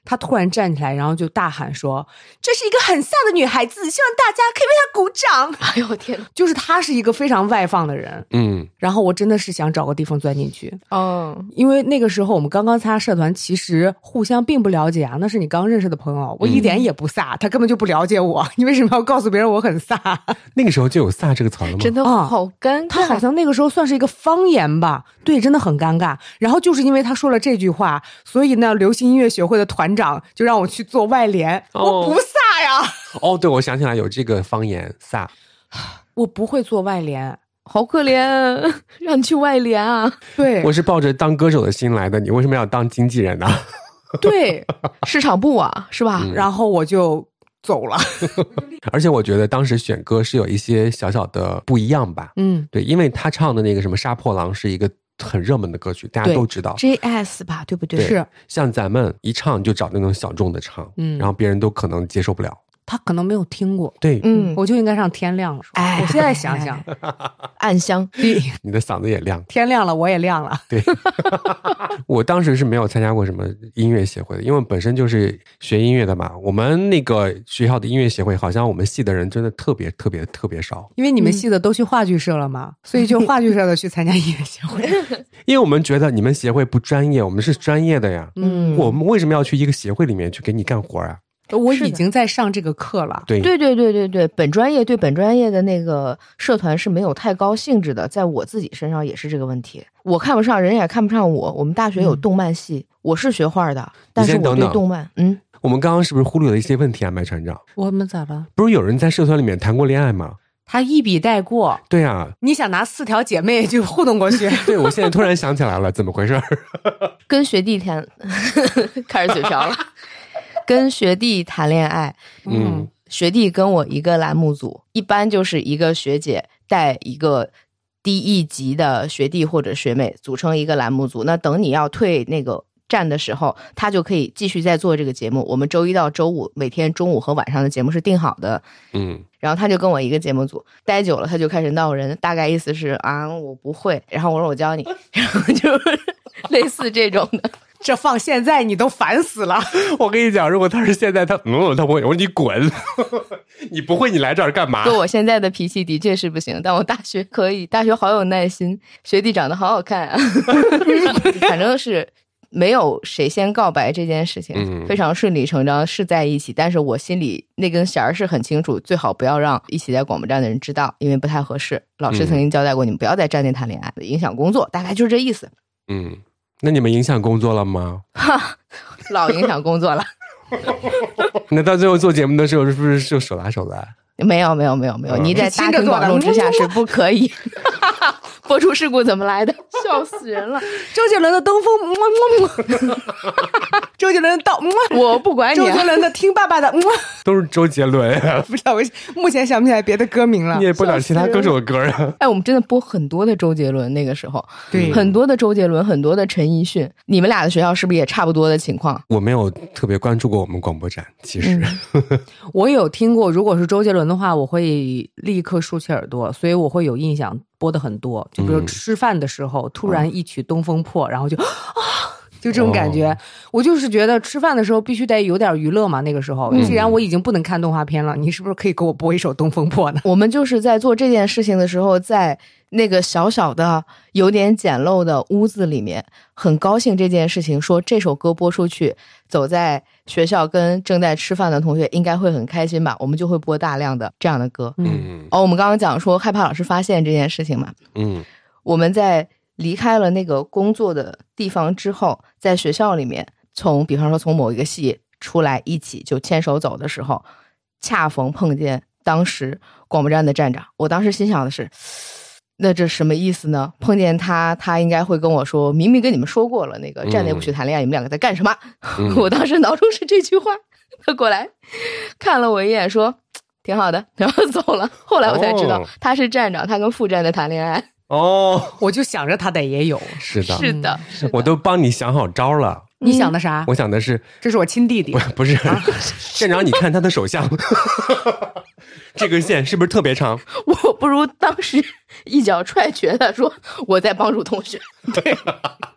他突然站起来，然后就大喊说：“这是一个很飒的女孩子，希望大家可以为她鼓掌。”
哎呦我天哪！
就是他是一个非常外放的人，然后我真的是想找个地方钻进去，因为那个时候我们刚刚参加社团，其实互相并不了解啊，那是你刚认识的朋友，我一点也不飒，他根本就不了解我，你为什么要告诉别人我很飒？
那个时候就有飒这个词了吗？
真的好尴尬，
他好像那个时候算是一个方言吧，对，真的很尴尬。然后就是因为他说了这句话，所以呢，流行音乐学会的团长就让我去做外联，我不飒呀。
哦，对，我想起来有这个方言飒，
我不会做外联。
好可怜，让你去外联啊！
对，
我是抱着当歌手的心来的，你为什么要当经纪人呢？
对，
市场部啊，是吧？
然后我就走了。
而且我觉得当时选歌是有一些小小的不一样吧。对，因为他唱的那个什么《杀破狼》是一个很热门的歌曲，大家都知道
JS 吧，对不对？
是，
像咱们一唱就找那种小众的唱，然后别人都可能接受不了。
他可能没有听过，
对，
我就应该上天亮了。哎，我现在想想，
暗香，
你的嗓子也亮，
天亮了，我也亮了。
对，我当时是没有参加过什么音乐协会的，因为本身就是学音乐的嘛。我们那个学校的音乐协会，好像我们系的人真的特别少。
因为你们系的都去话剧社了嘛，所以就话剧社的去参加音乐协会。
因为我们觉得你们协会不专业，我们是专业的呀。我们为什么要去一个协会里面去给你干活啊？
我已经在上这个课了。
对，
本专业对本专业的那个社团是没有太高兴致的，在我自己身上也是这个问题。我看不上人，也看不上我。我们大学有动漫系，我是学画的，但是我对动漫，
我们刚刚是不是忽略了一些问题啊，麦船长？
我们咋了？
不是有人在社团里面谈过恋爱吗？
他一笔带过。
对啊，
你想拿4条姐妹就糊弄过去？
对，我现在突然想起来了，怎么回事？
跟学弟谈，开始嘴瓢了。跟学弟谈恋爱，学弟跟我一个栏目组，一般就是一个学姐带一个低一级的学弟或者学妹组成一个栏目组。那等你要退那个站的时候，他就可以继续再做这个节目。我们周一到周五每天中午和晚上的节目是定好的，然后他就跟我一个节目组待久了，他就开始闹人，大概意思是啊我不会，然后我说我教你，然后就是类似这种的。
这放现在你都烦死了。
我跟你讲，如果他是现在他不会，我说你滚，你不会你来这儿干嘛？
就我现在的脾气的确是不行，但我大学可以，大学好有耐心，学弟长得好好看啊。反正是没有谁先告白这件事情，非常顺理成章是在一起，但是我心里那根弦儿是很清楚，最好不要让一起在广播站的人知道，因为不太合适。老师曾经交代过，你们不要在站内谈恋爱，影响工作，大概就是这意思。
那你们影响工作了吗？
老影响工作了。
那到最后做节目的时候是不是就手拉手了？
没有，你在大庭广众之下是不可以。播出事故怎么来的？笑死人了！
周杰伦的登峰，周杰伦的到，
我不管你。
周杰伦的听爸爸的，
都是周杰伦。
不知道，我目前想不起来别的歌名了。
你也播点其他歌手的歌啊？
哎，我们真的播很多的周杰伦，那个时候，
对，
很多的周杰伦，很多的陈奕迅。你们俩的学校是不是也差不多的情况？
我没有特别关注过我们广播站，其实。
我有听过，如果是周杰伦的话，我会立刻竖起耳朵，所以我会有印象。播的很多，就比如吃饭的时候，突然一曲《东风破》，然后就就这种感觉。我就是觉得吃饭的时候必须得有点娱乐嘛。那个时候，既然我已经不能看动画片了，你是不是可以给我播一首《东风破》呢？
我们就是在做这件事情的时候，在那个小小的有点简陋的屋子里面，很高兴这件事情，说这首歌播出去，走在学校跟正在吃饭的同学应该会很开心吧，我们就会播大量的这样的歌。我们刚刚讲说害怕老师发现这件事情嘛，我们在离开了那个工作的地方之后，在学校里面，比方说从某一个系出来一起就牵手走的时候，恰逢碰见当时广播站的站长，我当时心想的是，那这什么意思呢？碰见他应该会跟我说，明明跟你们说过了，那个站内不许谈恋爱，你们两个在干什么？我当时脑中是这句话，他过来看了我一眼说挺好的，然后走了。后来我才知道他是站长，他跟副站在谈恋爱。
我就想着他得也有。
是的，
是的，
我都帮你想好招了。
你想的啥？
我想的是，
这是我亲弟弟。
不是，站长，你看他的手相，这根线是不是特别长？
我不如当时一脚踹瘸他，说我在帮助同学。
对，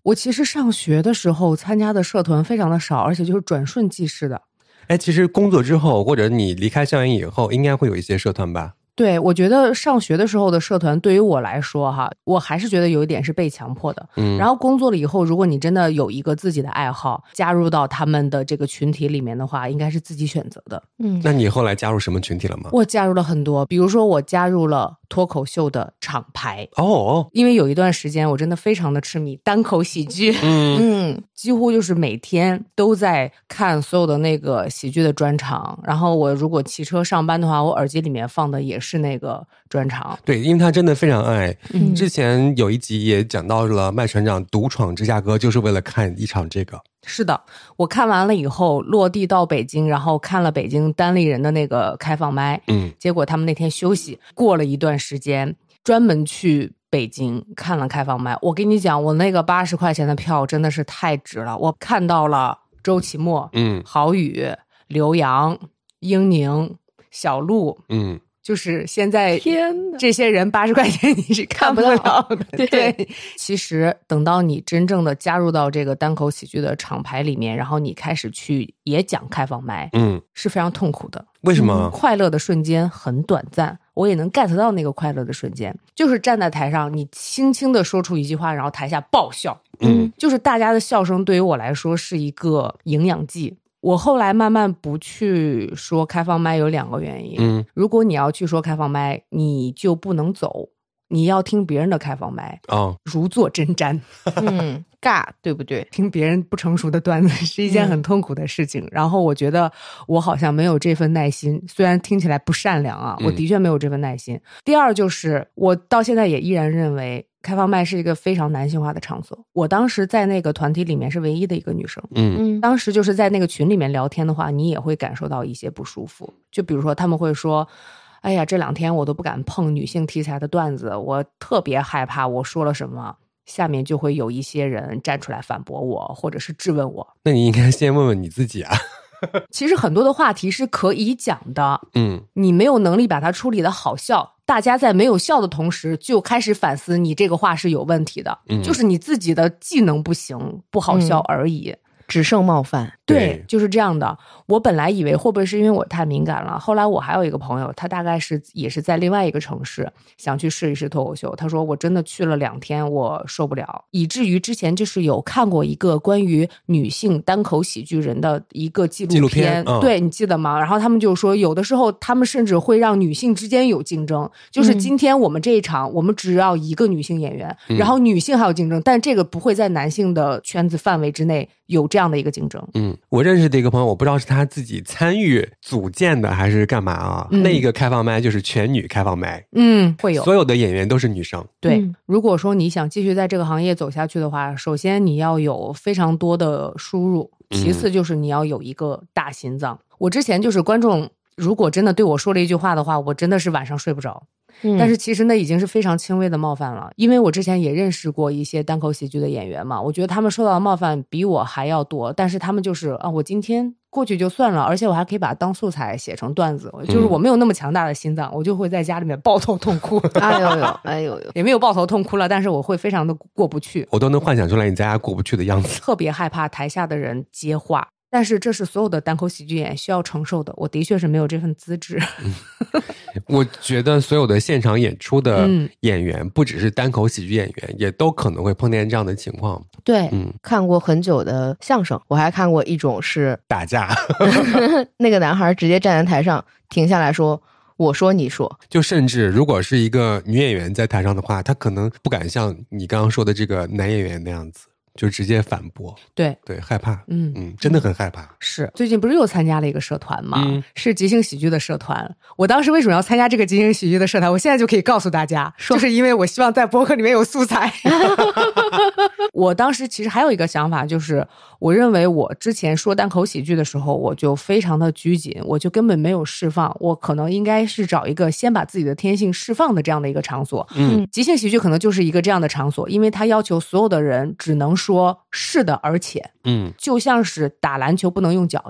我其实上学的时候参加的社团非常的少，而且就是转瞬即逝的。
其实工作之后或者你离开校园以后应该会有一些社团吧？
对，我觉得上学的时候的社团对于我来说哈，我还是觉得有一点是被强迫的。然后工作了以后，如果你真的有一个自己的爱好，加入到他们的这个群体里面的话，应该是自己选择的。
那你后来加入什么群体了吗？
我加入了很多，比如说我加入了脱口秀的厂牌。因为有一段时间我真的非常的痴迷单口喜剧，几乎就是每天都在看所有的那个喜剧的专场，然后我如果骑车上班的话，我耳机里面放的也是那个专场。
对，因为他真的非常爱。之前有一集也讲到了麦船长独闯芝加哥，就是为了看一场这个。
是的，我看完了以后落地到北京，然后看了北京单立人的那个开放麦，结果他们那天休息，过了一段时间专门去北京看了开放麦。我跟你讲，我那个80块钱的票真的是太值了。我看到了周奇墨、郝宇、刘洋、英宁、小鹿，就是现在这些人80块钱你是看不到的。对，其实等到你真正的加入到这个单口喜剧的厂牌里面，然后你开始去也讲开放麦，是非常痛苦的。
为什么？
快乐的瞬间很短暂，我也能 get 到那个快乐的瞬间，就是站在台上你轻轻的说出一句话，然后台下爆笑，就是大家的笑声对于我来说是一个营养剂。我后来慢慢不去说开放麦有2个原因。如果你要去说开放麦，你就不能走，你要听别人的开放麦，如坐针毡。
尬，对不对？
听别人不成熟的段子是一件很痛苦的事情。然后我觉得我好像没有这份耐心，虽然听起来不善良啊，我的确没有这份耐心。第二就是我到现在也依然认为开放麦是一个非常男性化的场所。我当时在那个团体里面是唯一的一个女生，当时就是在那个群里面聊天的话，你也会感受到一些不舒服。就比如说他们会说，哎呀，这2天我都不敢碰女性题材的段子，我特别害怕我说了什么，下面就会有一些人站出来反驳我，或者是质问我。
那你应该先问问你自己啊。
其实很多的话题是可以讲的，你没有能力把它处理的好笑，大家在没有笑的同时就开始反思你这个话是有问题的，就是你自己的技能不行，不好笑而已。
只剩冒犯。
对，就是这样的。我本来以为会不会是因为我太敏感了，后来我还有一个朋友，他大概也是在另外一个城市想去试一试脱口秀，他说我真的去了2天我受不了，以至于之前就是有看过一个关于女性单口喜剧人的一个纪录片，对，你记得吗？然后他们就说有的时候他们甚至会让女性之间有竞争，就是今天我们这一场我们只要1个女性演员，然后女性还有竞争，但这个不会在男性的圈子范围之内有这样的一个竞争。
我认识的一个朋友，我不知道是他自己参与组建的还是干嘛啊，那个开放麦就是全女开放麦，
会有所
有的演员都是女生。
对，如果说你想继续在这个行业走下去的话，首先你要有非常多的输入，其次就是你要有一个大心脏。我之前就是观众如果真的对我说了一句话的话，我真的是晚上睡不着。但是其实那已经是非常轻微的冒犯了，因为我之前也认识过一些单口喜剧的演员嘛，我觉得他们受到的冒犯比我还要多，但是他们就是我今天过去就算了，而且我还可以把它当素材写成段子，就是我没有那么强大的心脏，我就会在家里面抱头痛哭。
哎呦，
也没有抱头痛哭了，但是我会非常的过不去，
我都能幻想出来你在家过不去的样子，
特别害怕台下的人接话。但是这是所有的单口喜剧演员需要承受的，我的确是没有这份资质。
我觉得所有的现场演出的演员，不只是单口喜剧演员，也都可能会碰见这样的情况。
对，看过很久的相声，我还看过一种是
打架，
那个男孩直接站在台上停下来说我说你说，
就甚至如果是一个女演员在台上的话，她可能不敢像你刚刚说的这个男演员那样子就直接反驳。
对，
害怕。真的很害怕。
是，最近不是又参加了一个社团吗？是即兴喜剧的社团。我当时为什么要参加这个即兴喜剧的社团，我现在就可以告诉大家，就是因为我希望在播客里面有素材。我当时其实还有一个想法，就是我认为我之前说单口喜剧的时候，我就非常的拘谨，我就根本没有释放，我可能应该是找一个先把自己的天性释放的这样的一个场所。即兴喜剧可能就是一个这样的场所，因为它要求所有的人只能说是的而且，就像是打篮球不能用脚一样。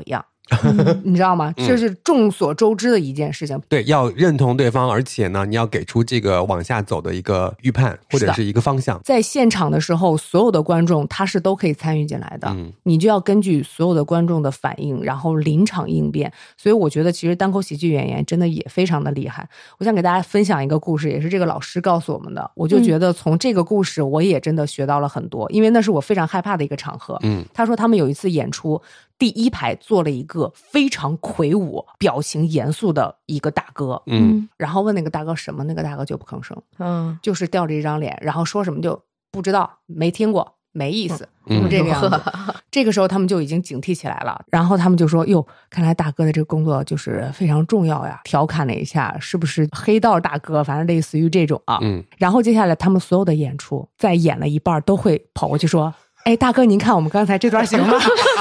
你知道吗？这是众所周知的一件事情。
对，要认同对方，而且呢，你要给出这个往下走的一个预判或者是一个方向。
在现场的时候，所有的观众他是都可以参与进来的，你就要根据所有的观众的反应，然后临场应变。所以我觉得其实单口喜剧演员真的也非常的厉害。我想给大家分享一个故事，也是这个老师告诉我们的，我就觉得从这个故事我也真的学到了很多，因为那是我非常害怕的一个场合。他说他们有一次演出，第一排坐了一个非常魁梧、表情严肃的一个大哥，然后问那个大哥什么，那个大哥就不吭声，就是吊着一张脸，然后说什么就不知道，没听过，没意思，这个样子。这个时候他们就已经警惕起来了，然后他们就说：“哟，看来大哥的这个工作就是非常重要呀。”调侃了一下，是不是黑道大哥？反正类似于这种啊。然后接下来他们所有的演出，在演了一半都会跑过去说：“哎，大哥，您看我们刚才这段行吗？”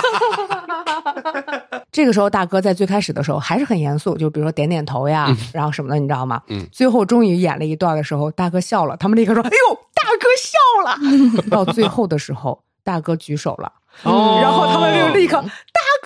这个时候大哥在最开始的时候还是很严肃，就比如说点点头呀，然后什么的，你知道吗？最后终于演了一段的时候，大哥笑了，他们立刻说：“哎呦，大哥笑了！”到最后的时候，大哥举手了，然后他们就立刻：“大哥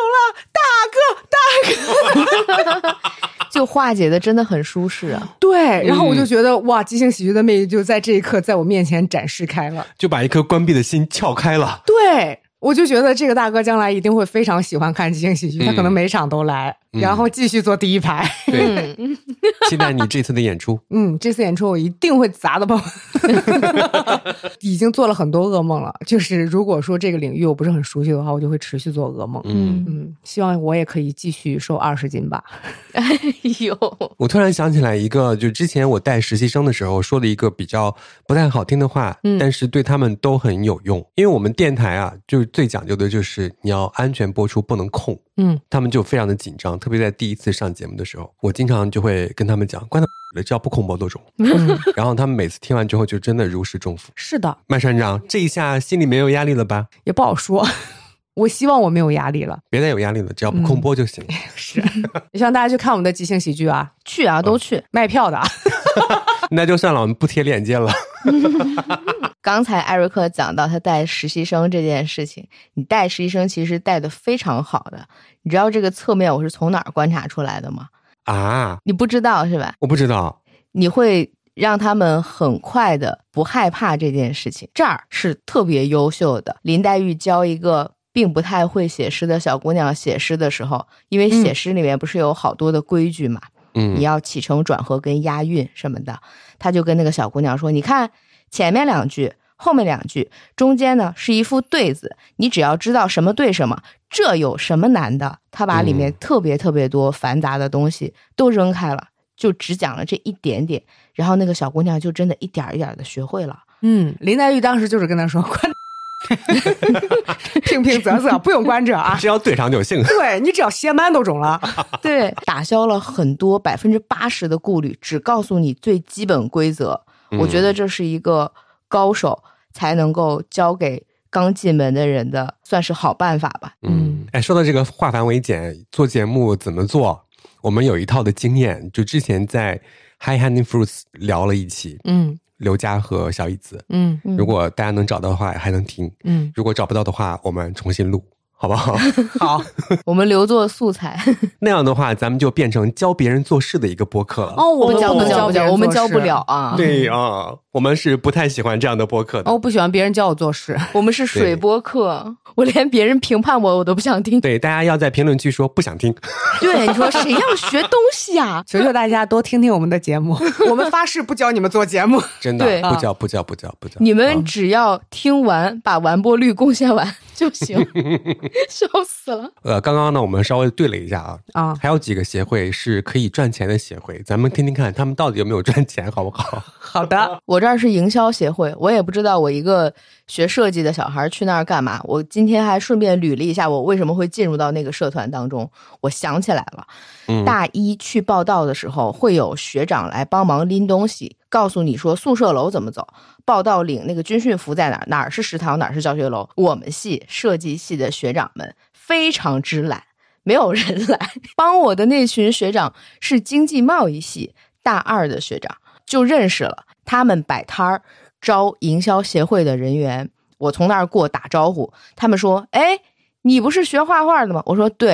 举手了，大哥！”
就化解的真的很舒适啊。
对，然后我就觉得哇，即兴喜剧的魅力就在这一刻在我面前展示开了，
就把一颗关闭的心撬开了。
对。我就觉得这个大哥将来一定会非常喜欢看即兴喜剧，他可能每场都来，然后继续坐第一排。
对，期待你这次的演出。
这次演出我一定会砸的爆。已经做了很多噩梦了，就是如果说这个领域我不是很熟悉的话，我就会持续做噩梦。希望我也可以继续瘦20斤吧。
哎呦，
我突然想起来一个，就之前我带实习生的时候说的一个比较不太好听的话，但是对他们都很有用。因为我们电台啊，就最讲究的就是你要安全播出，不能控。他们就非常的紧张，特别在第一次上节目的时候，我经常就会跟他们讲，关他了，只要不控播多种。然后他们每次听完之后就真的如释重负。
是的，
麦船长，这一下心里没有压力了吧？
也不好说。我希望我没有压力了，
别再有压力了，只要不控播就行。
是，也希望大家去看我们的即兴喜剧啊，
去啊，都去，
卖票的啊。
那就算了，我们不贴链接了。
刚才艾瑞克讲到他带实习生这件事情，你带实习生其实带的非常好的，你知道这个侧面我是从哪儿观察出来的吗？
啊，
你不知道是吧？
我不知道。
你会让他们很快的不害怕这件事情，这儿是特别优秀的。林黛玉教一个并不太会写诗的小姑娘写诗的时候，因为写诗里面不是有好多的规矩嘛，你要起承转合跟押韵什么的，他就跟那个小姑娘说，你看前面2句后面2句中间呢是一副对子，你只要知道什么对什么，这有什么难的。他把里面特别特别多繁杂的东西都扔开了，就只讲了这一点点，然后那个小姑娘就真的一点一点的学会了。
林黛玉当时就是跟他说，关平平仄仄不用关这啊，
只要对上就行。
对，你只要写满都中了。
对，打消了很多80%的顾虑，只告诉你最基本规则。我觉得这是一个高手才能够教给刚进门的人的，算是好办法吧。
说到这个化繁为简，做节目怎么做，我们有一套的经验，就之前在 High Hanging Fruits 聊了一期，刘佳和小椅子，如果大家能找到的话还能听，如果找不到的话我们重新录，好不好？
好，
我们留作素材。
那样的话咱们就变成教别人做事的一个播客了。
我们教
我们教不了啊。
对啊，我们是不太喜欢这样的播客的。
我不喜欢别人教我做事。
我们是水播客，我连别人评判我都不想听。
对，大家要在评论区说不想听。
对，你说谁要学东西啊？
求求大家多听听我们的节目。我们发誓不教你们做节目。
真的，不教。
你们只要听完，把完播率贡献完就行。笑死了。
刚刚呢我们稍微对了一下啊，还有几个协会是可以赚钱的协会，咱们听听看他们到底有没有赚钱，好不好？
好的。
我这儿是营销协会，我也不知道我一个学设计的小孩去那儿干嘛。我今天还顺便捋了一下我为什么会进入到那个社团当中，我想起来了。大一去报到的时候会有学长来帮忙拎东西，告诉你说宿舍楼怎么走，报到领那个军训服在哪儿，哪儿是食堂，哪儿是教学楼。我们系设计系的学长们非常之懒，没有人来帮我的。那群学长是经济贸易系大2的学长，就认识了，他们摆摊儿招营销协会的人员。我从那儿过打招呼，他们说，哎，你不是学画画的吗？我说对。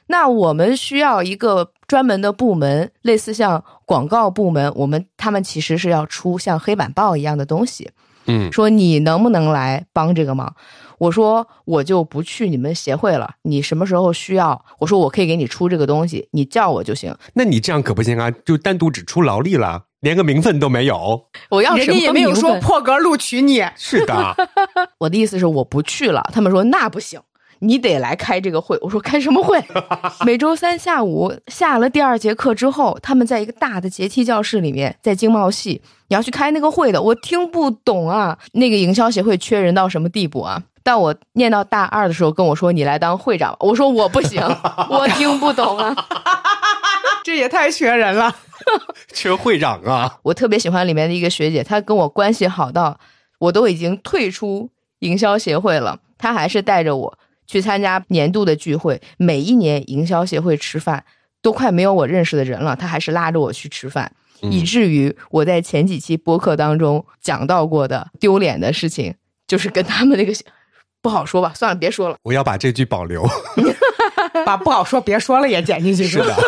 那我们需要一个专门的部门，类似像广告部门，他们其实是要出像黑板报一样的东西，说你能不能来帮这个忙？我说我就不去你们协会了，你什么时候需要，我说我可以给你出这个东西，你叫我就行。
那你这样可不行啊，就单独只出劳力了，连个名分都没有。
我要什么名分？
人家也没有说破格录取你。
是的。
我的意思是我不去了，他们说那不行，你得来开这个会。我说开什么会？每周三下午下了第2节课之后，他们在一个大的阶梯教室里面，在经贸系，你要去开那个会的，我听不懂啊。那个营销协会缺人到什么地步啊？但我念到大2的时候跟我说你来当会长，我说我不行，我听不懂啊。
这也太缺人了。
缺会长啊。
我特别喜欢里面的一个学姐，她跟我关系好到我都已经退出营销协会了，她还是带着我去参加年度的聚会，每一年营销协会吃饭都快没有我认识的人了，她还是拉着我去吃饭，以至于我在前几期播客当中讲到过的丢脸的事情，就是跟他们那个不好说吧，算了别说了，
我要把这句保留。
把不好说别说了也剪进去。
是的。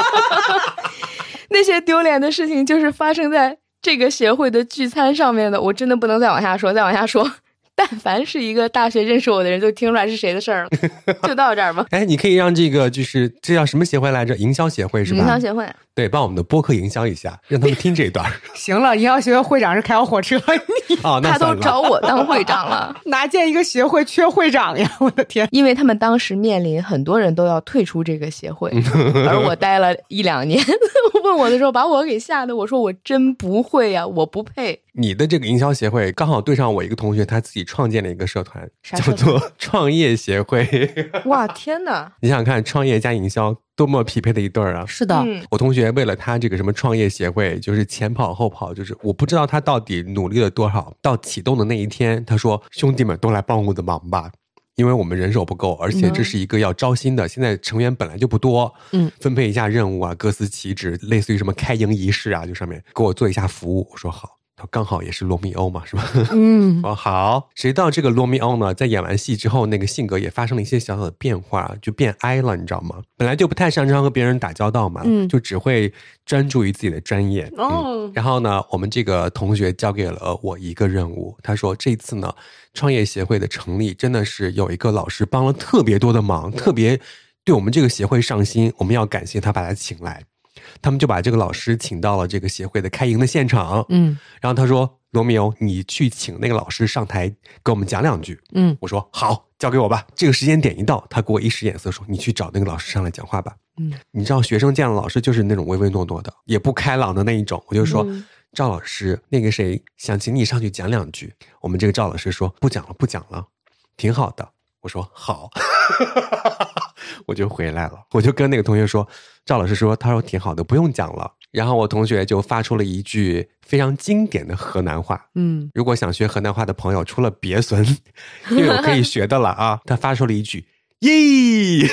那些丢脸的事情就是发生在这个协会的聚餐上面的，我真的不能再往下说，再往下说但凡是一个大学认识我的人就听出来是谁的事儿了。就到这儿吧。
哎，你可以让这个就是这叫什么协会来着？营销协会是吧？
营销协会。
对，帮我们的播客营销一下，让他们听这一段。
行了，营销协会会长是开火车。
哦，那
他都找我当会长了。
哪见一个协会缺会长呀？我的天！
因为他们当时面临很多人都要退出这个协会，而我待了1-2年。问我的时候把我给吓得，我说我真不会呀，我不配。
你的这个营销协会刚好对上我一个同学，他自己创建了一个社团，叫做创业协会。
哇，天哪！
你想想看，创业加营销多么匹配的一对儿啊！
是的，
我同学为了他这个什么创业协会，就是前跑后跑，就是我不知道他到底努力了多少。到启动的那一天，他说：“兄弟们都来帮我的忙吧。”因为我们人手不够，而且这是一个要招新的，现在成员本来就不多，分配一下任务啊，各司其职，类似于什么开营仪式啊，就上面给我做一下服务。我说好，他刚好也是罗密欧嘛，是吧？哦好，谁到这个罗密欧呢，在演完戏之后，那个性格也发生了一些小小的变化，就变哀了，你知道吗？本来就不太擅长和别人打交道嘛，就只会专注于自己的专业。然后呢，我们这个同学交给了我一个任务，他说这次呢，创业协会的成立真的是有一个老师帮了特别多的忙，特别对我们这个协会上心，我们要感谢他把他请来。他们就把这个老师请到了这个协会的开营的现场，然后他说罗密欧，你去请那个老师上台给我们讲2句。我说好，交给我吧。这个时间点一到，他给我一使眼色说，你去找那个老师上来讲话吧。你知道学生见了老师就是那种唯唯诺诺的，也不开朗的那一种。我就说赵老师，那个谁想请你上去讲2句。我们这个赵老师说不讲了不讲了，挺好的。我说好。我就回来了，我就跟那个同学说，赵老师说，他说挺好的，不用讲了。然后我同学就发出了一句非常经典的河南话，如果想学河南话的朋友，除了别孙，因为我可以学的了啊，他发出了一句耶。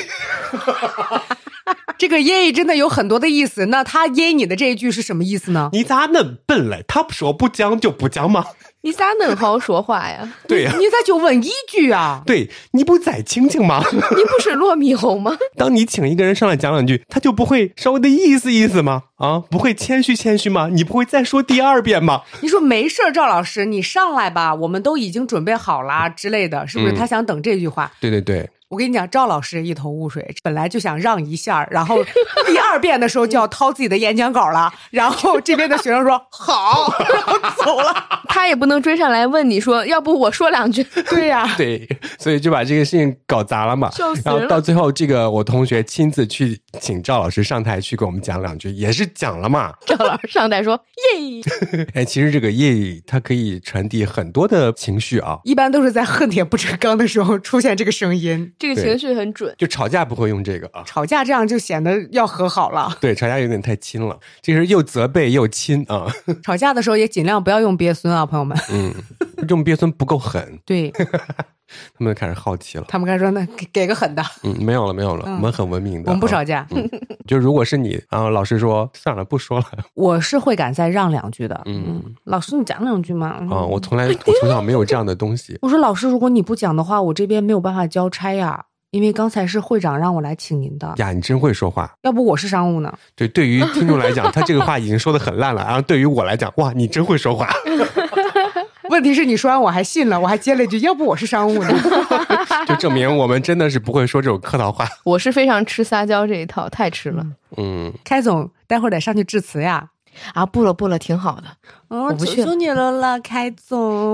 这个耶真的有很多的意思，那他耶你的这一句是什么意思呢？
你咋那么笨嘞？他不说不讲就不讲吗？
你咋能好好说话呀？
对呀，
你咋就问一句啊？
对，你不再请请吗？
你不是罗密欧吗？
当你请一个人上来讲2句，他就不会稍微的意思意思吗？啊，不会谦虚谦虚吗？你不会再说第2遍吗？
你说没事赵老师，你上来吧，我们都已经准备好啦之类的，是不是？他想等这句话。
对对对。
我跟你讲，赵老师一头雾水，本来就想让一下，然后第2遍的时候就要掏自己的演讲稿了，然后这边的学生说好，然后走了。
他也不能追上来问你说，要不我说2句？
对呀，
对，所以就把这个事情搞砸了嘛。
笑死人了。
然后到最后，这个我同学亲自去请赵老师上台去给我们讲2句，也是讲了嘛。
赵老师上台说耶。
哎，其实这个耶它可以传递很多的情绪啊，
一般都是在恨铁不成钢的时候出现这个声音。
这个情绪很准，
就吵架不会用这个啊，
吵架这样就显得要和好了。
对，吵架有点太亲了，这是又责备又亲啊。
吵架的时候也尽量不要用鳖孙啊，朋友们。
这种鳖孙不够狠。
对。
他们开始好奇了，
他们开始说那给个狠的。
没有了没有了，我们很文明的，
我们不吵架。
就如果是你啊，老师说算了不说了，
我是会敢再让2句的。老师你讲2句嘛。
我从小没有这样的东西。
我说老师，如果你不讲的话，我这边没有办法交差呀， 因为刚才是会长让我来请您的
呀，你真会说话。
要不我是商务呢？
对，对于听众来讲，他这个话已经说得很烂了，然后对于我来讲，哇，你真会说话。
问题是你说完我还信了，我还接了一句要不我是商务呢。
就证明我们真的是不会说这种客套话。
我是非常吃撒娇这一套，太吃了。
开总待会儿得上去致辞呀。
啊，不了，挺好的。我不去，
求求你了啦，开总。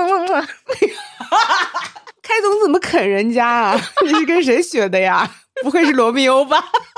开总怎么啃人家啊？你是跟谁学的呀？不会是罗密欧吧？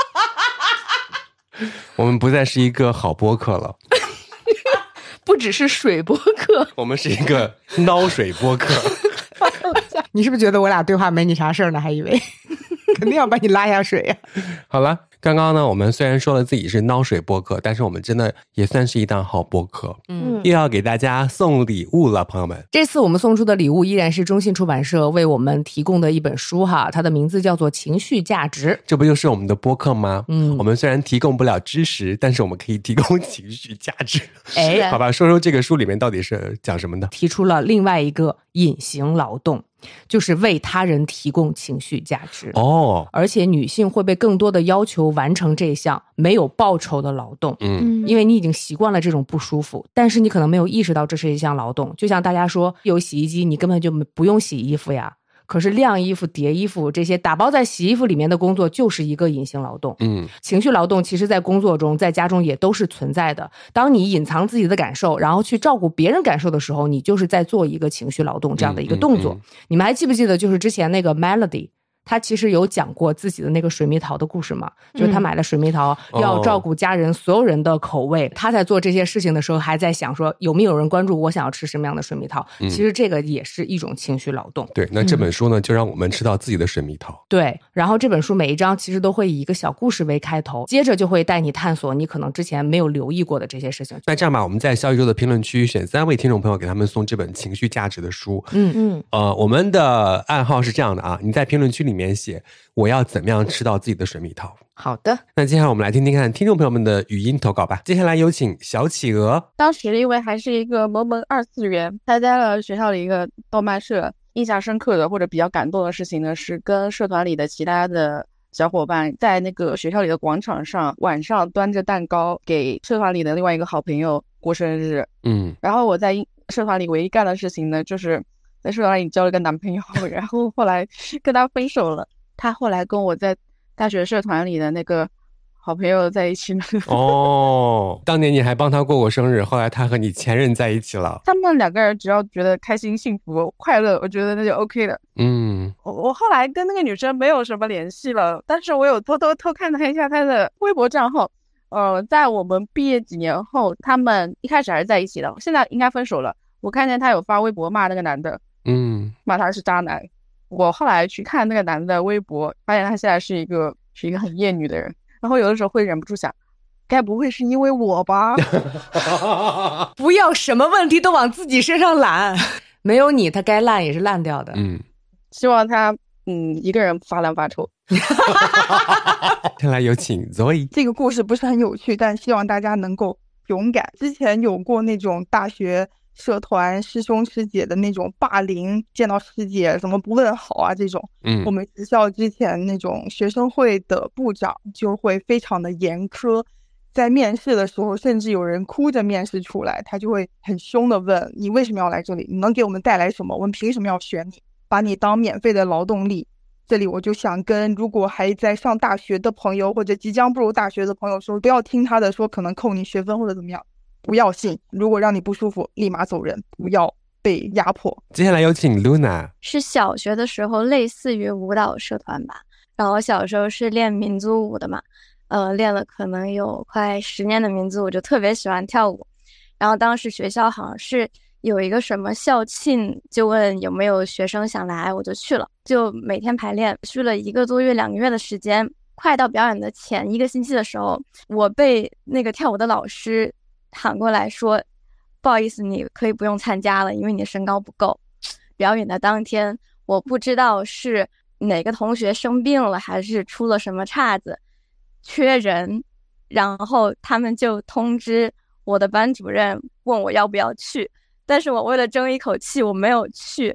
我们不再是一个好播客了。
不只是水播客，
我们是一个孬水播客。
你是不是觉得我俩对话没你啥事儿呢？还以为肯定要把你拉下水呀。
好了，刚刚呢，我们虽然说了自己是孬水播客，但是我们真的也算是一档好播客。又要给大家送礼物了，朋友们。
这次我们送出的礼物依然是中信出版社为我们提供的一本书哈，它的名字叫做《情绪价值》。
这不就是我们的播客吗？我们虽然提供不了知识，但是我们可以提供情绪价值。
哎，
好吧，说说这个书里面到底是讲什么的？
提出了另外一个隐形劳动，就是为他人提供情绪价值。而且女性会被更多的要求完成这项没有报酬的劳动。因为你已经习惯了这种不舒服，但是你可能没有意识到这是一项劳动。就像大家说有洗衣机，你根本就不用洗衣服呀。可是晾衣服、叠衣服这些打包在洗衣服里面的工作就是一个隐形劳动。情绪劳动其实在工作中在家中也都是存在的。当你隐藏自己的感受然后去照顾别人感受的时候，你就是在做一个情绪劳动这样的一个动作。你们还记不记得就是之前那个 Melody，他其实有讲过自己的那个水蜜桃的故事嘛，就是他买了水蜜桃，要照顾家人所有人的口味。他在做这些事情的时候还在想说有没有人关注我想要吃什么样的水蜜桃。其实这个也是一种情绪劳动。
对，那这本书呢，就让我们吃到自己的水蜜桃。
对，然后这本书每一章其实都会以一个小故事为开头，接着就会带你探索你可能之前没有留意过的这些事情。
那这样吧，我们在小宇宙的评论区选3位听众朋友给他们送这本情绪价值的书。我们的暗号是这样的啊，你在评论区里面写我要怎么样吃到自己的水蜜桃。
好的，
那接下来我们来听听看听众朋友们的语音投稿吧。接下来有请小企鹅。
当时因为还是一个萌萌二次元，参加了学校的一个动漫社，印象深刻的或者比较感动的事情呢，是跟社团里的其他的小伙伴在那个学校里的广场上，晚上端着蛋糕给社团里的另外一个好朋友过生日。然后我在社团里唯一干的事情呢，就是在社团里交了个男朋友，然后后来跟他分手了。他后来跟我在大学社团里的那个好朋友在一起了。
当年你还帮他过生日，后来他和你前任在一起了。
他们两个人只要觉得开心、幸福、快乐，我觉得那就 OK 了。我后来跟那个女生没有什么联系了，但是我有偷看了一下她的微博账号。在我们毕业几年后，他们一开始还是在一起的，现在应该分手了。我看见他有发微博骂那个男的，骂他是渣男。我后来去看那个男的微博，发现他现在是一个很厌女的人，然后有的时候会忍不住想，该不会是因为我吧？
不要什么问题都往自己身上揽，没有你他该烂也是烂掉的。
希望他一个人发烂发臭。
看来有请 Zoe。
这个故事不是很有趣，但希望大家能够勇敢。之前有过那种大学社团师兄师姐的那种霸凌，见到师姐什么不问好啊这种。我们学校之前那种学生会的部长就会非常的严苛，在面试的时候甚至有人哭着面试出来，他就会很凶的问你为什么要来这里，你能给我们带来什么，我们凭什么要选你，把你当免费的劳动力。这里我就想跟如果还在上大学的朋友或者即将步入大学的朋友说，不要听他的说可能扣你学分或者怎么样，不要信，如果让你不舒服立马走人，不要被压迫。
接下来有请 Luna。
是小学的时候类似于舞蹈社团吧，然后小时候是练民族舞的嘛，练了可能有快10年的民族舞，就特别喜欢跳舞。然后当时学校好像是有一个什么校庆，就问有没有学生想来，我就去了，就每天排练，去了1个多月2个月的时间。快到表演的前1个星期的时候，我被那个跳舞的老师喊过来说，不好意思，你可以不用参加了，因为你身高不够。表演的当天，我不知道是哪个同学生病了还是出了什么岔子，缺人，然后他们就通知我的班主任问我要不要去，但是我为了争一口气我没有去。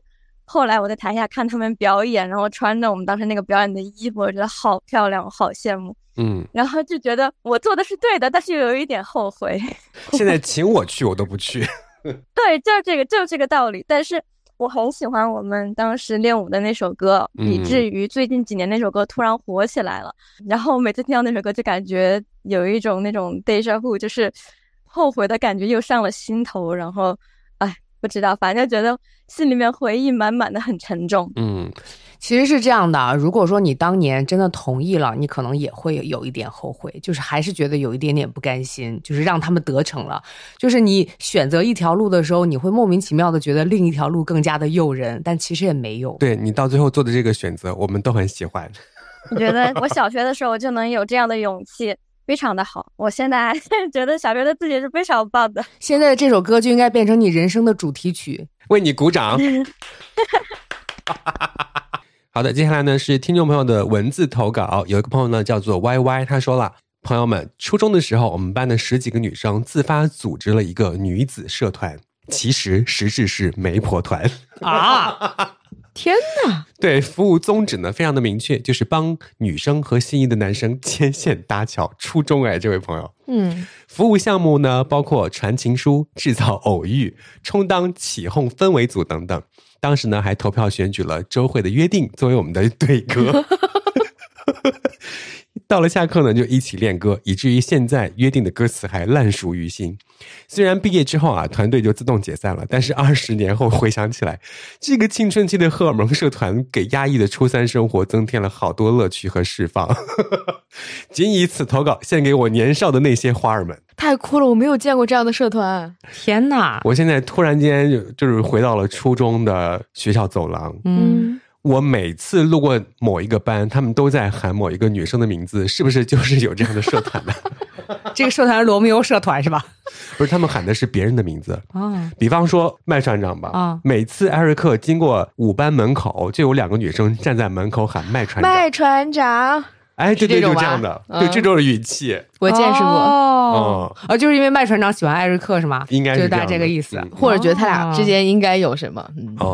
后来我在台下看他们表演，然后穿着我们当时那个表演的衣服，我觉得好漂亮，好羡慕。然后就觉得我做的是对的，但是又有一点后悔。
现在请我去我都不去。
对，就是这个道理。但是我很喜欢我们当时练舞的那首歌，以至于最近几年那首歌突然火起来了。然后每次听到那首歌就感觉有一种那种 déjà vu， 就是后悔的感觉又上了心头。然后不知道，反正觉得心里面回忆满满的，很沉重。
其实是这样的，如果说你当年真的同意了，你可能也会有一点后悔，就是还是觉得有一点点不甘心，就是让他们得逞了。就是你选择一条路的时候，你会莫名其妙的觉得另一条路更加的诱人，但其实也没有。
对，你到最后做的这个选择，我们都很喜欢。
我觉得我小学的时候就能有这样的勇气，非常的好。我现在觉得小学的自己是非常棒的。
现在这首歌就应该变成你人生的主题曲，
为你鼓掌。好的，接下来呢是听众朋友的文字投稿。有一个朋友呢叫做 YY， 他说了，朋友们，初中的时候我们班的10几个女生自发组织了一个女子社团，其实实质是媒婆团
啊！天哪！
对，服务宗旨呢非常的明确，就是帮女生和心仪的男生牵线搭桥。初中这位朋友，服务项目呢包括传情书、制造偶遇、充当起哄氛围组等等。当时呢还投票选举了周慧的约定作为我们的对歌。到了下课呢就一起练歌，以至于现在约定的歌词还烂熟于心。虽然毕业之后团队就自动解散了，但是20年后回想起来，这个青春期的荷尔蒙社团给压抑的初三生活增添了好多乐趣和释放。仅以此投稿献给我年少的那些花儿们。
太酷了，我没有见过这样的社团。
天哪！
我现在突然间就是回到了初中的学校走廊。我每次路过某一个班，他们都在喊某一个女生的名字，是不是就是有这样的社团呢？
这个社团是罗密欧社团是吧？
不是，他们喊的是别人的名字。比方说麦船长吧。每次艾瑞克经过5班门口，就有2个女生站在门口喊麦船长。
麦船长。
对，就这样的，对，这种语气
我见识过。
就是因为麦船长喜欢艾瑞克是吗？
应该是
就是大概这个意思，
或者觉得他俩之间应该有什么。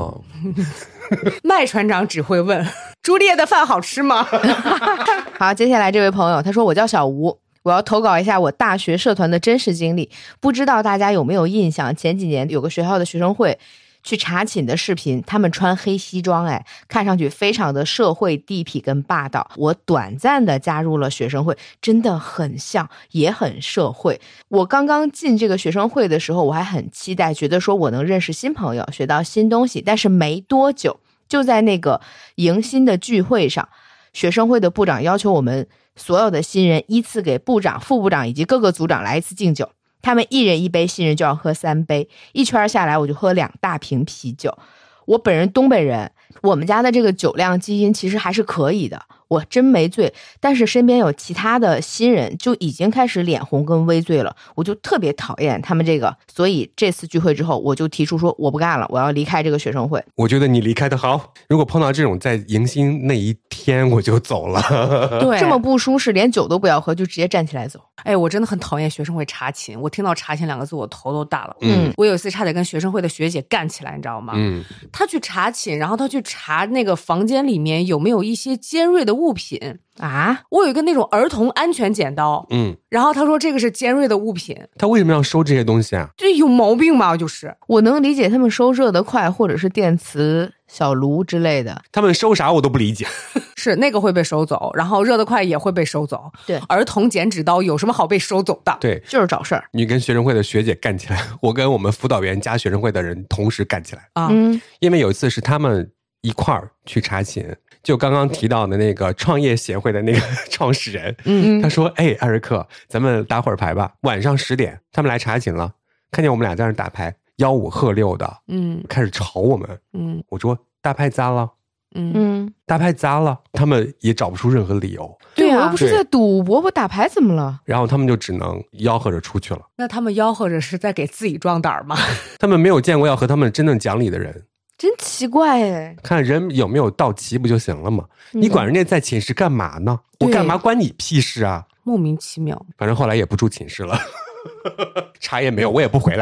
麦船长只会问朱丽叶的饭好吃吗？
好，接下来这位朋友他说，我叫小吴，我要投稿一下我大学社团的真实经历。不知道大家有没有印象，前几年有个学校的学生会去查寝的视频，他们穿黑西装，看上去非常的社会地痞跟霸道。我短暂的加入了学生会，真的很像，也很社会。我刚刚进这个学生会的时候，我还很期待，觉得说我能认识新朋友，学到新东西。但是没多久，就在那个迎新的聚会上，学生会的部长要求我们所有的新人依次给部长、副部长以及各个组长来一次敬酒。他们1人1杯，新人就要喝3杯，一圈下来我就喝2大瓶啤酒。我本人东北人，我们家的这个酒量基因其实还是可以的，我真没醉。但是身边有其他的新人就已经开始脸红跟微醉了，我就特别讨厌他们这个。所以这次聚会之后，我就提出说我不干了，我要离开这个学生会。
我觉得你离开的好，如果碰到这种在迎新那一天我就走了。
对，
这么不舒适，连酒都不要喝就直接站起来走。
我真的很讨厌学生会查寝，我听到查寝2个字我头都大了。我有一次差点跟学生会的学姐干起来，你知道吗？他去查寝，然后他去查那个房间里面有没有一些尖锐的物品啊。我有一个那种儿童安全剪刀，然后他说这个是尖锐的物品。
他为什么要收这些东西啊？
就有毛病吗？就是
我能理解他们收热得快，或者是电磁小炉之类的。
他们收啥我都不理解。
是那个会被收走，然后热得快也会被收走。
对，
儿童剪纸刀有什么好被收走的？
对，
就是找事儿。
你跟学生会的学姐干起来，我跟我们辅导员加学生会的人同时干起来
啊。
因为有一次是他们一块儿去查寝，就刚刚提到的那个创业协会的那个创始人，他说艾瑞克，咱们打会儿牌吧，晚上10点他们来查寝了，看见我们俩在那打牌，吆五喝六的，开始吵我们，我说大牌砸了，大牌砸了，他们也找不出任何理由。
对啊，我又不是在赌博，我打牌怎么了？
然后他们就只能吆喝着出去了。
那他们吆喝着是在给自己壮胆吗？
他们没有见过要和他们真正讲理的人，
真奇怪
看人有没有到齐不就行了吗？你管人家在寝室干嘛呢？我干嘛关你屁事啊？
莫名其妙。
反正后来也不住寝室了，茶也没有，我也不回来。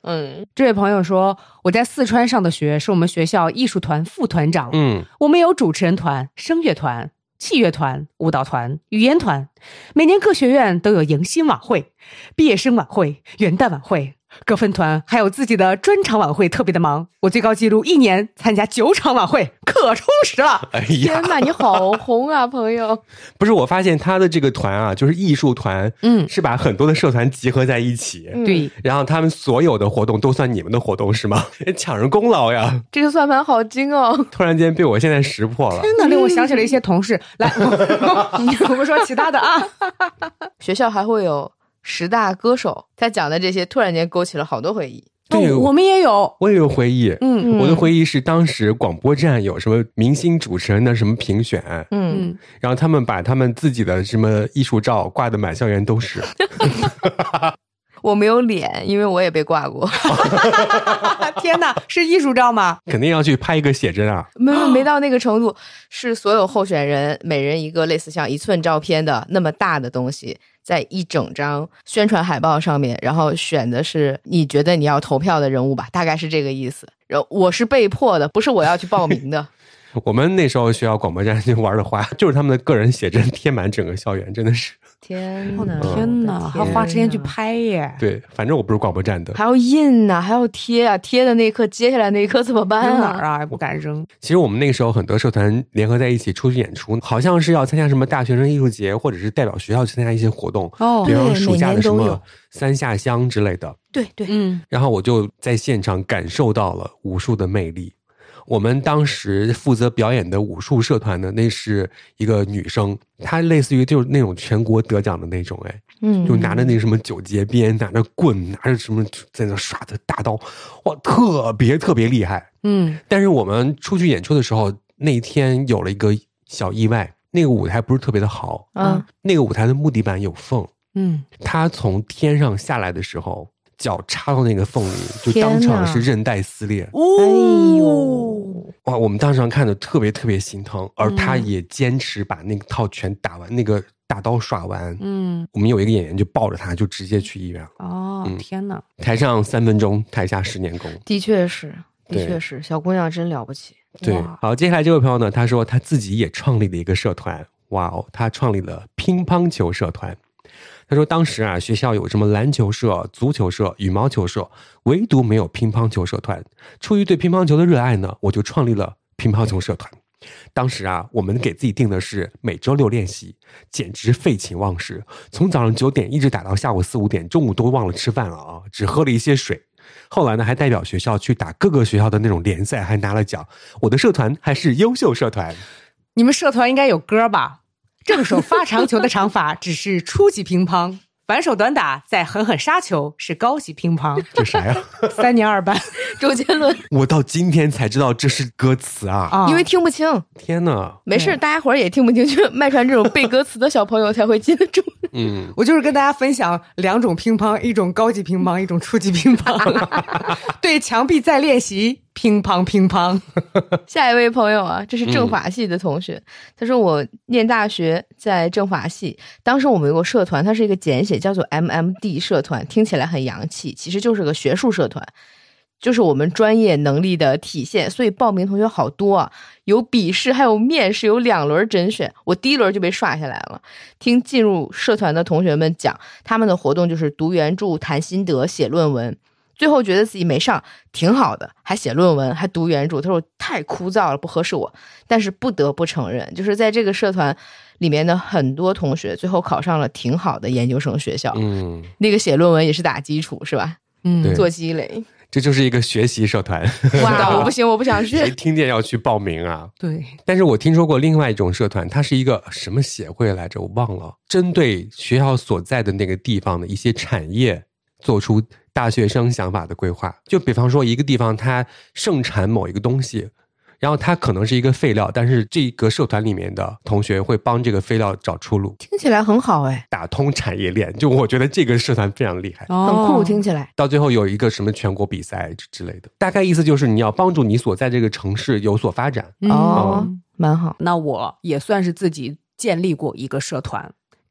这位朋友说，我在四川上的学，是我们学校艺术团副团长。我们有主持人团、声乐团、器乐团、舞蹈团、语言团，每年各学院都有迎新晚会、毕业生晚会、元旦晚会，各分团还有自己的专场晚会，特别的忙。我最高纪录1年参加9场晚会，可充实了。
哎呀，
天哪，你好红啊，朋友！
不是，我发现他的这个团啊，就是艺术团，是把很多的社团集合在一起，
对，
然后他们所有的活动都算你们的活动是吗？抢人功劳呀！
这个算盘好精哦！
突然间被我现在识破了，
真的令我想起了一些同事。来，我们说其他的啊。
学校还会有10大歌手，他讲的这些突然间勾起了好多回忆。
对，
我们也有，
我也有回忆。我的回忆是当时广播站有什么明星主持人的什么评选，然后他们把他们自己的什么艺术照挂的满校园都是。
我没有脸，因为我也被挂过。
天哪，是艺术照吗？
肯定要去拍一个写真啊！
没到那个程度，是所有候选人每人一个类似像1寸照片的那么大的东西，在一整张宣传海报上面，然后选的是你觉得你要投票的人物吧，大概是这个意思。然后我是被迫的，不是我要去报名的。
我们那时候学校广播站就玩的花，就是他们的个人写真贴满整个校园，真的是。
天哪，
天哪，还要花时间去拍耶。
对，反正我不是广播站的，
还要印啊，还要贴啊，贴的那一刻，接下来那一刻怎么办啊？
哪儿啊？不敢扔。
其实我们那个时候很多社团联合在一起出去演出，好像是要参加什么大学生艺术节，或者是代表学校去参加一些活动。比方暑假的什么3下乡之类的。
对，
然后我就在现场感受到了武术的魅力。我们当时负责表演的武术社团呢，那是一个女生，她类似于就是那种全国得奖的那种，就拿着那什么9节鞭，拿着棍，拿着什么在那耍着大刀，哇，特别厉害。但是我们出去演出的时候，那一天有了一个小意外，那个舞台不是特别的好，那个舞台的木地板有缝，她从天上下来的时候，脚插到那个缝里，就当场是韧带撕裂。
哎呦！
哇，我们当场看的特别心疼，而他也坚持把那个套全打完，那个大刀耍完。我们有一个演员就抱着他就直接去医院了。
天哪！
台上3分钟，台下10年功。
的确是，小姑娘真了不起。
对，好，接下来这位朋友呢，他说他自己也创立了一个社团。哇哦，他创立了乒乓球社团。他说当时啊，学校有什么篮球社、足球社、羽毛球社，唯独没有乒乓球社团。出于对乒乓球的热爱呢，我就创立了乒乓球社团。当时啊，我们给自己定的是每周6练习，简直废寝忘食，从早上9点一直打到下午4、5点，中午都忘了吃饭了啊，只喝了一些水。后来呢，还代表学校去打各个学校的那种联赛，还拿了奖。我的社团还是优秀社团。
你们社团应该有歌吧？正手发长球的长法只是初级乒乓，反手短打再狠狠杀球是高级乒乓。
这啥呀
？3年2班，
周杰伦。
我到今天才知道这是歌词啊，
因为听不清。
天哪，
没事，大家伙儿也听不清，就麦传这种背歌词的小朋友才会记得住。
我就是跟大家分享2种乒乓，一种高级乒乓，一种初级乒乓。对墙壁再练习。乒乓。
下一位朋友啊，这是政法系的同学，他说我念大学在政法系，当时我们有个社团，它是一个简写，叫做 MMD 社团，听起来很洋气，其实就是个学术社团，就是我们专业能力的体现，所以报名同学好多啊，有笔试还有面试，有2轮甄选，我第1轮就被刷下来了。听进入社团的同学们讲，他们的活动就是读原著、谈心得、写论文，最后觉得自己没上挺好的，还写论文还读原著，他说太枯燥了，不合适我。但是不得不承认，就是在这个社团里面的很多同学最后考上了挺好的研究生学校。那个写论文也是打基础是吧？做积累，
这就是一个学习社团。
哇，我不行，我不想去。
谁听见要去报名啊？
对。
但是我听说过另外一种社团，它是一个什么协会来着，我忘了，针对学校所在的那个地方的一些产业做出大学生想法的规划。就比方说一个地方它盛产某一个东西，然后它可能是一个废料，但是这个社团里面的同学会帮这个废料找出路。
听起来很好哎，
打通产业链，就我觉得这个社团非常厉害，
很酷，听起来。
到最后有一个什么全国比赛之类的，大概意思就是你要帮助你所在这个城市有所发展。
蛮好。
那我也算是自己建立过一个社团。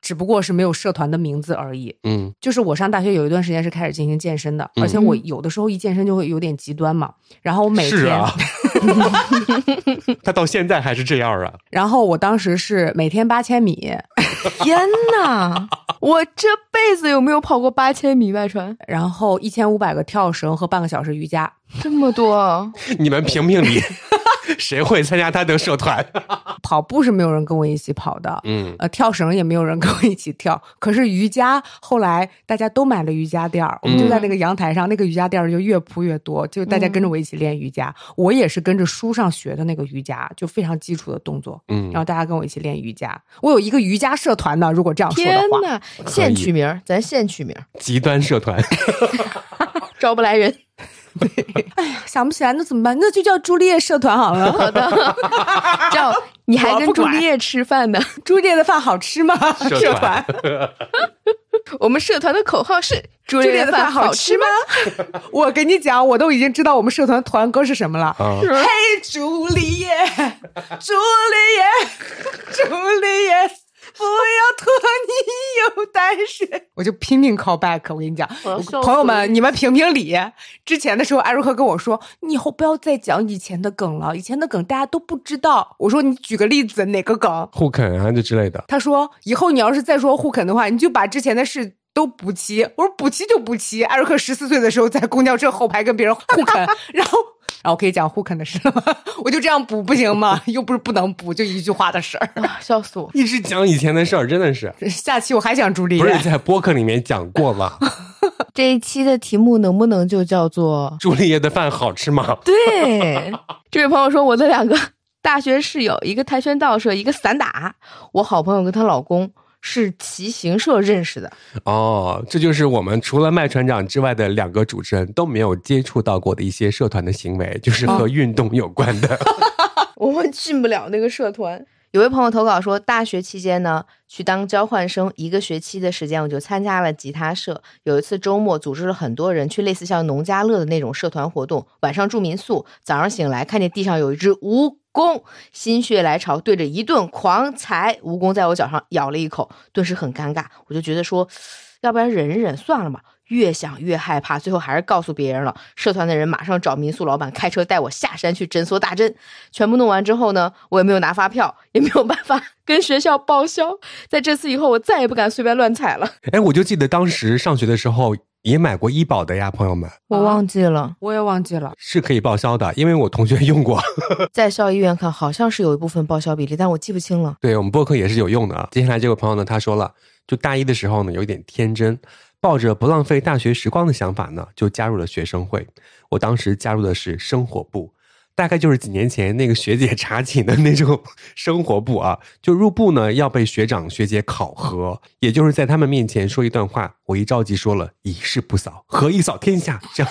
只不过是没有社团的名字而已。就是我上大学有一段时间是开始进行健身的，而且我有的时候一健身就会有点极端嘛，然后我每天
是啊他到现在还是这样啊。
然后我当时是每天8000米。
天哪，我这辈子有没有跑过8000米外传？
然后1500个跳绳和半个小时瑜伽，
这么多。
你们评评理谁会参加他的社团？
跑步是没有人跟我一起跑的，跳绳也没有人跟我一起跳。可是瑜伽后来大家都买了瑜伽垫，我们就在那个阳台上，那个瑜伽垫就越铺越多，就大家跟着我一起练瑜伽。我也是跟着书上学的那个瑜伽，就非常基础的动作，然后大家跟我一起练瑜伽。我有一个瑜伽社团呢，如果这样说的话。
天哪，现取名，咱现取名，
极端社团
招不来人。
哎呀，想不起来那怎么办？那就叫朱丽叶社团好了。
好的，叫你还跟朱丽叶吃饭呢？
朱丽叶的饭好吃吗？社团。
我们社团的口号是朱丽叶的饭好吃吗？
我跟你讲，我都已经知道我们社团团歌是什么了。嘿，朱丽叶，朱丽叶，朱丽叶。不要拖泥又带水，我就拼命 call back。我跟你讲，朋友们，你们评评理。之前的时候，艾瑞克跟我说，你以后不要再讲以前的梗了，以前的梗大家都不知道。我说你举个例子，哪个梗？
互啃啊，就之类的。
他说以后你要是再说互啃的话，你就把之前的事都补齐。我说补齐就补齐。艾瑞克14岁的时候在公交车后排跟别人互啃，然后可以讲互啃的事了吗？我就这样补不行吗？又不是不能补，就一句话的事儿。
笑死我！
一直讲以前的事儿，真的是。
下期我还讲朱丽叶，
不是在播客里面讲过了。
这一期的题目能不能就叫做
朱丽叶的饭好吃吗？
对，这位朋友说我的2个大学室友，一个跆拳道社，一个散打。我好朋友跟她老公是骑行社认识的。
哦，这就是我们除了麦船长之外的2个主持人都没有接触到过的一些社团的行为，就是和运动有关的。
我们进不了那个社团。有位朋友投稿说，大学期间呢，去当交换生1个学期的时间，我就参加了吉他社。有一次周末组织了很多人去类似像农家乐的那种社团活动，晚上住民宿，早上醒来看见地上有一只蜈蚣，心血来潮对着一顿狂踩，蜈蚣在我脚上咬了一口，顿时很尴尬。我就觉得说，要不然忍一忍算了嘛。越想越害怕，最后还是告诉别人了。社团的人马上找民宿老板开车带我下山去诊所打针。全部弄完之后呢，我也没有拿发票，也没有办法跟学校报销。在这次以后，我再也不敢随便乱踩了。
哎，我就记得当时上学的时候也买过医保的呀，朋友们。
我忘记了，
我也忘记了，
是可以报销的，因为我同学用过。
在校医院看好像是有一部分报销比例，但我记不清了。
对，我们播客也是有用的。接下来这位朋友呢，他说了，就大一的时候呢，有一点天真，抱着不浪费大学时光的想法呢，就加入了学生会。我当时加入的是生活部，大概就是几年前那个学姐查寝的那种生活部啊。就入部呢要被学长学姐考核，也就是在他们面前说一段话，我一着急说了一事不扫，何以扫天下，这样。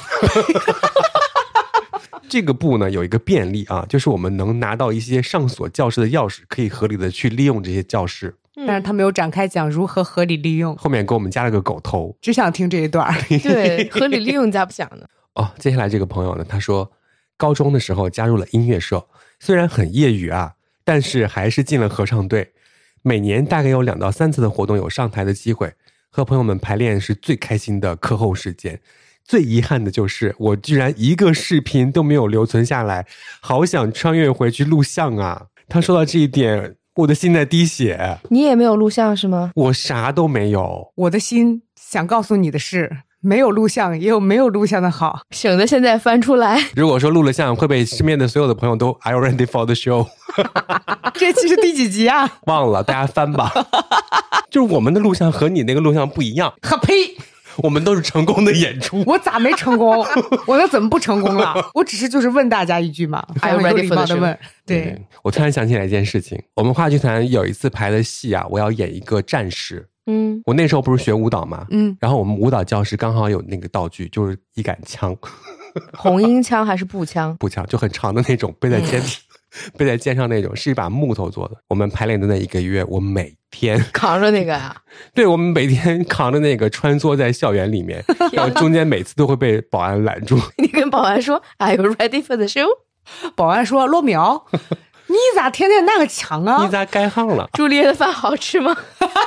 这个部呢有一个便利啊，就是我们能拿到一些上锁教室的钥匙，可以合理的去利用这些教室。
但是他没有展开讲如何合理利用，
后面给我们加了个狗头，
只想听这一段。
对，合理利用加不讲呢。
哦，接下来这个朋友呢，他说高中的时候加入了音乐社，虽然很业余啊，但是还是进了合唱队。每年大概有2到3次的活动有上台的机会，和朋友们排练是最开心的课后时间。最遗憾的就是我居然一个视频都没有留存下来，好想穿越回去录像啊。他说到这一点，我的心在滴血。
你也没有录像是吗？
我啥都没有。
我的心想告诉你的是，没有录像也有没有录像的好，
省得现在翻出来。
如果说录了像，会被身边的所有的朋友都 Are you ready for the show？
这期是第几集啊？
忘了，大家翻吧。就是我们的录像和你那个录像不一样。
呵呸！
我们都是成功的演出。
我咋没成功？我那怎么不成功了？我只是就是问大家一句嘛，非常有礼貌的问。对，
我突然想起来一件事情，我们话剧团有一次排的戏啊，我要演一个战士。我那时候不是学舞蹈嘛，然后我们舞蹈教室刚好有那个道具，就是一杆枪。
红缨枪还是步枪？
步枪，就很长的那种，背在肩背在肩上那种，是一把木头做的。我们排练的那1个月，我每天
扛着那个啊？
对，我们每天扛着那个穿梭在校园里面，然后中间每次都会被保安拦住。
你跟保安说 Are you ready for the show？
保安说罗苗，你咋天天那个强啊？
你咋改行了？
朱丽叶的饭好吃吗？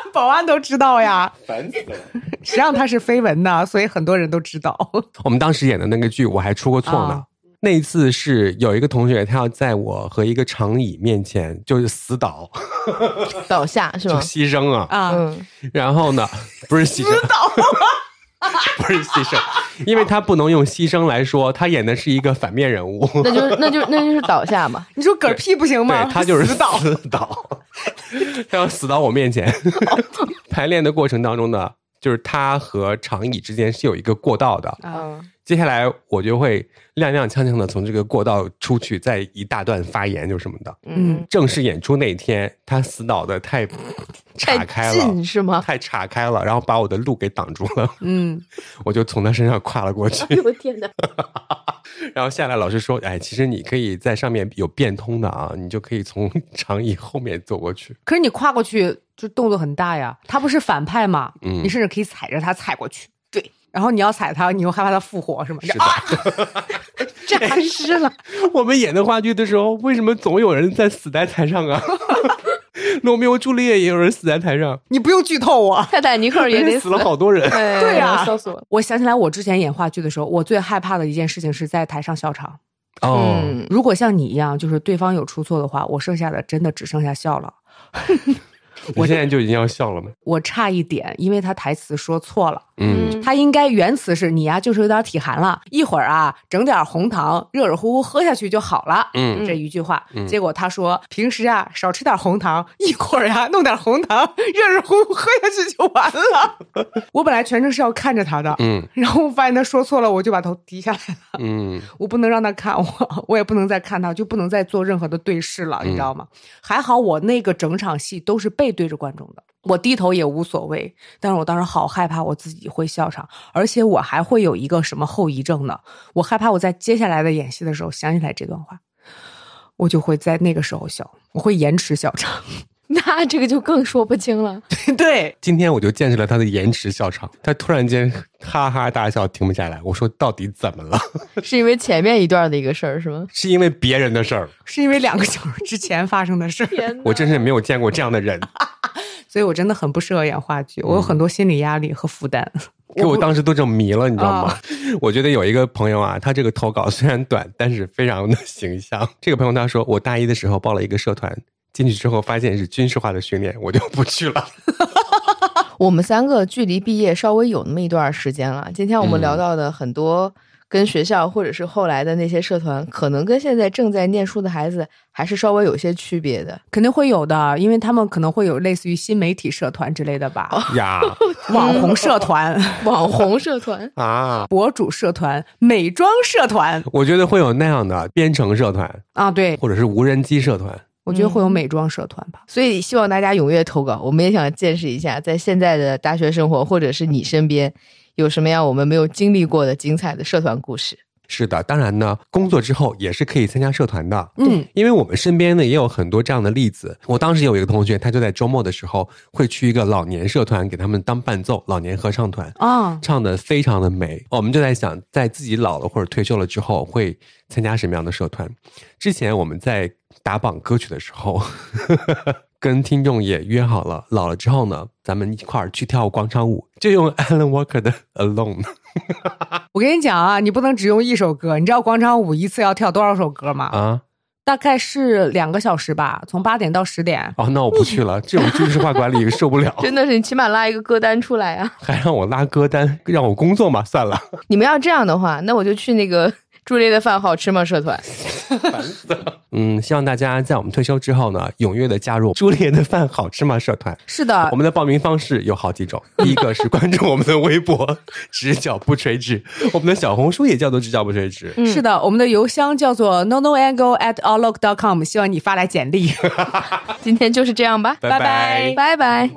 保安都知道呀，
烦死了。
实际上它是绯闻呢，所以很多人都知道。
我们当时演的那个剧，我还出过错呢。那一次是有一个同学，他要在我和一个长椅面前就是死倒，
倒下是吗？
就牺牲啊。然后呢，不是牺牲，
死倒
不是牺牲，因为他不能用牺牲来说，他演的是一个反面人物。
那就是倒下嘛。
你说嗝屁不行吗？
对，他就是
死倒，
他要死到我面前。排练的过程当中呢，就是他和长椅之间是有一个过道的。接下来我就会踉踉跄跄的从这个过道出去，再一大段发言就什么的。正式演出那天，他死倒的太岔开了，
是吗？
太岔开了，然后把我的路给挡住了。我就从他身上跨了过去。
哎呦天哪！
然后下来老师说，哎，其实你可以在上面有变通的啊，你就可以从长椅后面走过去。
可是你跨过去就动作很大呀，他不是反派吗？你甚至可以踩着他踩过去。对。然后你要踩他，你又害怕他复活，是吗？
是的，
诈尸了。
我们演的话剧的时候，为什么总有人在死在台上啊？罗密欧朱丽叶也有人死在台上，
你不用剧透我。
泰坦尼克也得
死了好多人。
对呀，
笑死我了。
我想起来，我之前演话剧的时候，我最害怕的一件事情是在台上笑场。如果像你一样，就是对方有出错的话，我剩下的真的只剩下笑了。
我现在就已经要笑了吗？
我差一点，因为他台词说错了。他应该原词是你呀，就是有点体寒了，一会儿啊，整点红糖，热热乎乎喝下去就好了。这一句话，结果他说平时啊少吃点红糖，一会儿啊弄点红糖，热热乎乎喝下去就完了。我本来全程是要看着他的，然后我发现他说错了，我就把头低下来了。我不能让他看我，我也不能再看他，就不能再做任何的对视了，你知道吗？还好我那个整场戏都是背对着观众的，我低头也无所谓，但是我当时好害怕我自己会笑场，而且我还会有一个什么后遗症呢？我害怕我在接下来的演戏的时候想起来这段话，我就会在那个时候笑，我会延迟笑场。
那这个就更说不清了。
对，
今天我就见识了他的延迟笑场，他突然间哈哈大笑停不下来，我说到底怎么了？
是因为前面一段的一个事儿是吗？
是因为别人的事儿，
是因为2个小时之前发生的事儿。
我真是没有见过这样的人。
所以我真的很不适合演话剧，我有很多心理压力和负担。
给我当时都整迷了，你知道吗？我觉得有一个朋友啊，他这个投稿虽然短，但是非常的形象。这个朋友他说，我大一的时候报了一个社团，进去之后发现是军事化的训练，我就不去了。
我们3个距离毕业稍微有那么一段时间了，今天我们聊到的很多跟学校或者是后来的那些社团，可能跟现在正在念书的孩子还是稍微有些区别的。
肯定会有的，因为他们可能会有类似于新媒体社团之类的吧。
呀，
网红社团
网红社团
啊，
博主社团，美妆社团，
我觉得会有那样的编程社团
啊，对，
或者是无人机社团，
我觉得会有美妆社团吧。
所以希望大家踊跃投稿，我们也想见识一下在现在的大学生活或者是你身边有什么样我们没有经历过的精彩的社团故事。
是的，当然呢，工作之后也是可以参加社团的。因为我们身边呢也有很多这样的例子。我当时有一个同学，他就在周末的时候会去一个老年社团给他们当伴奏，老年合唱团唱得非常的美。我们就在想，在自己老了或者退休了之后会参加什么样的社团。之前我们在打榜歌曲的时候跟听众也约好了，老了之后呢，咱们一块儿去跳广场舞，就用 Alan Walker 的 Alone。
我跟你讲啊，你不能只用一首歌，你知道广场舞一次要跳多少首歌吗？
啊，
大概是2个小时吧，从8点到10点。
哦，那我不去了，这种军事化管理受不了。
真的是，你起码拉一个歌单出来啊！
还让我拉歌单，让我工作嘛，算了。
你们要这样的话，那我就去那个朱烈的饭好吃吗社团。
烦死了。希望大家在我们退休之后呢，踊跃的加入朱烈的饭好吃吗社团。
是的，
我们的报名方式有好几种。第一个是关注我们的微博直角不垂直，我们的小红书也叫做直角不垂直。
是的，我们的邮箱叫做 nonoangle@outlook.com， 希望你发来简历。
今天就是这样吧，
拜拜
拜拜。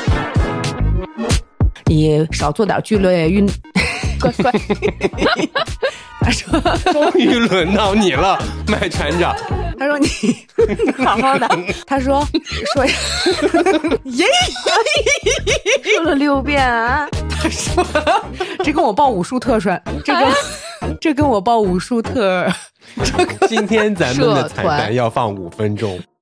你少做点剧烈运
乖乖。
他说
终于轮到你了，麦船长。
他说你好好的。他说耶，
说了6遍啊。
他说这跟我报武术特选，这跟我报武术特。
今天咱们的彩蛋要放5分钟。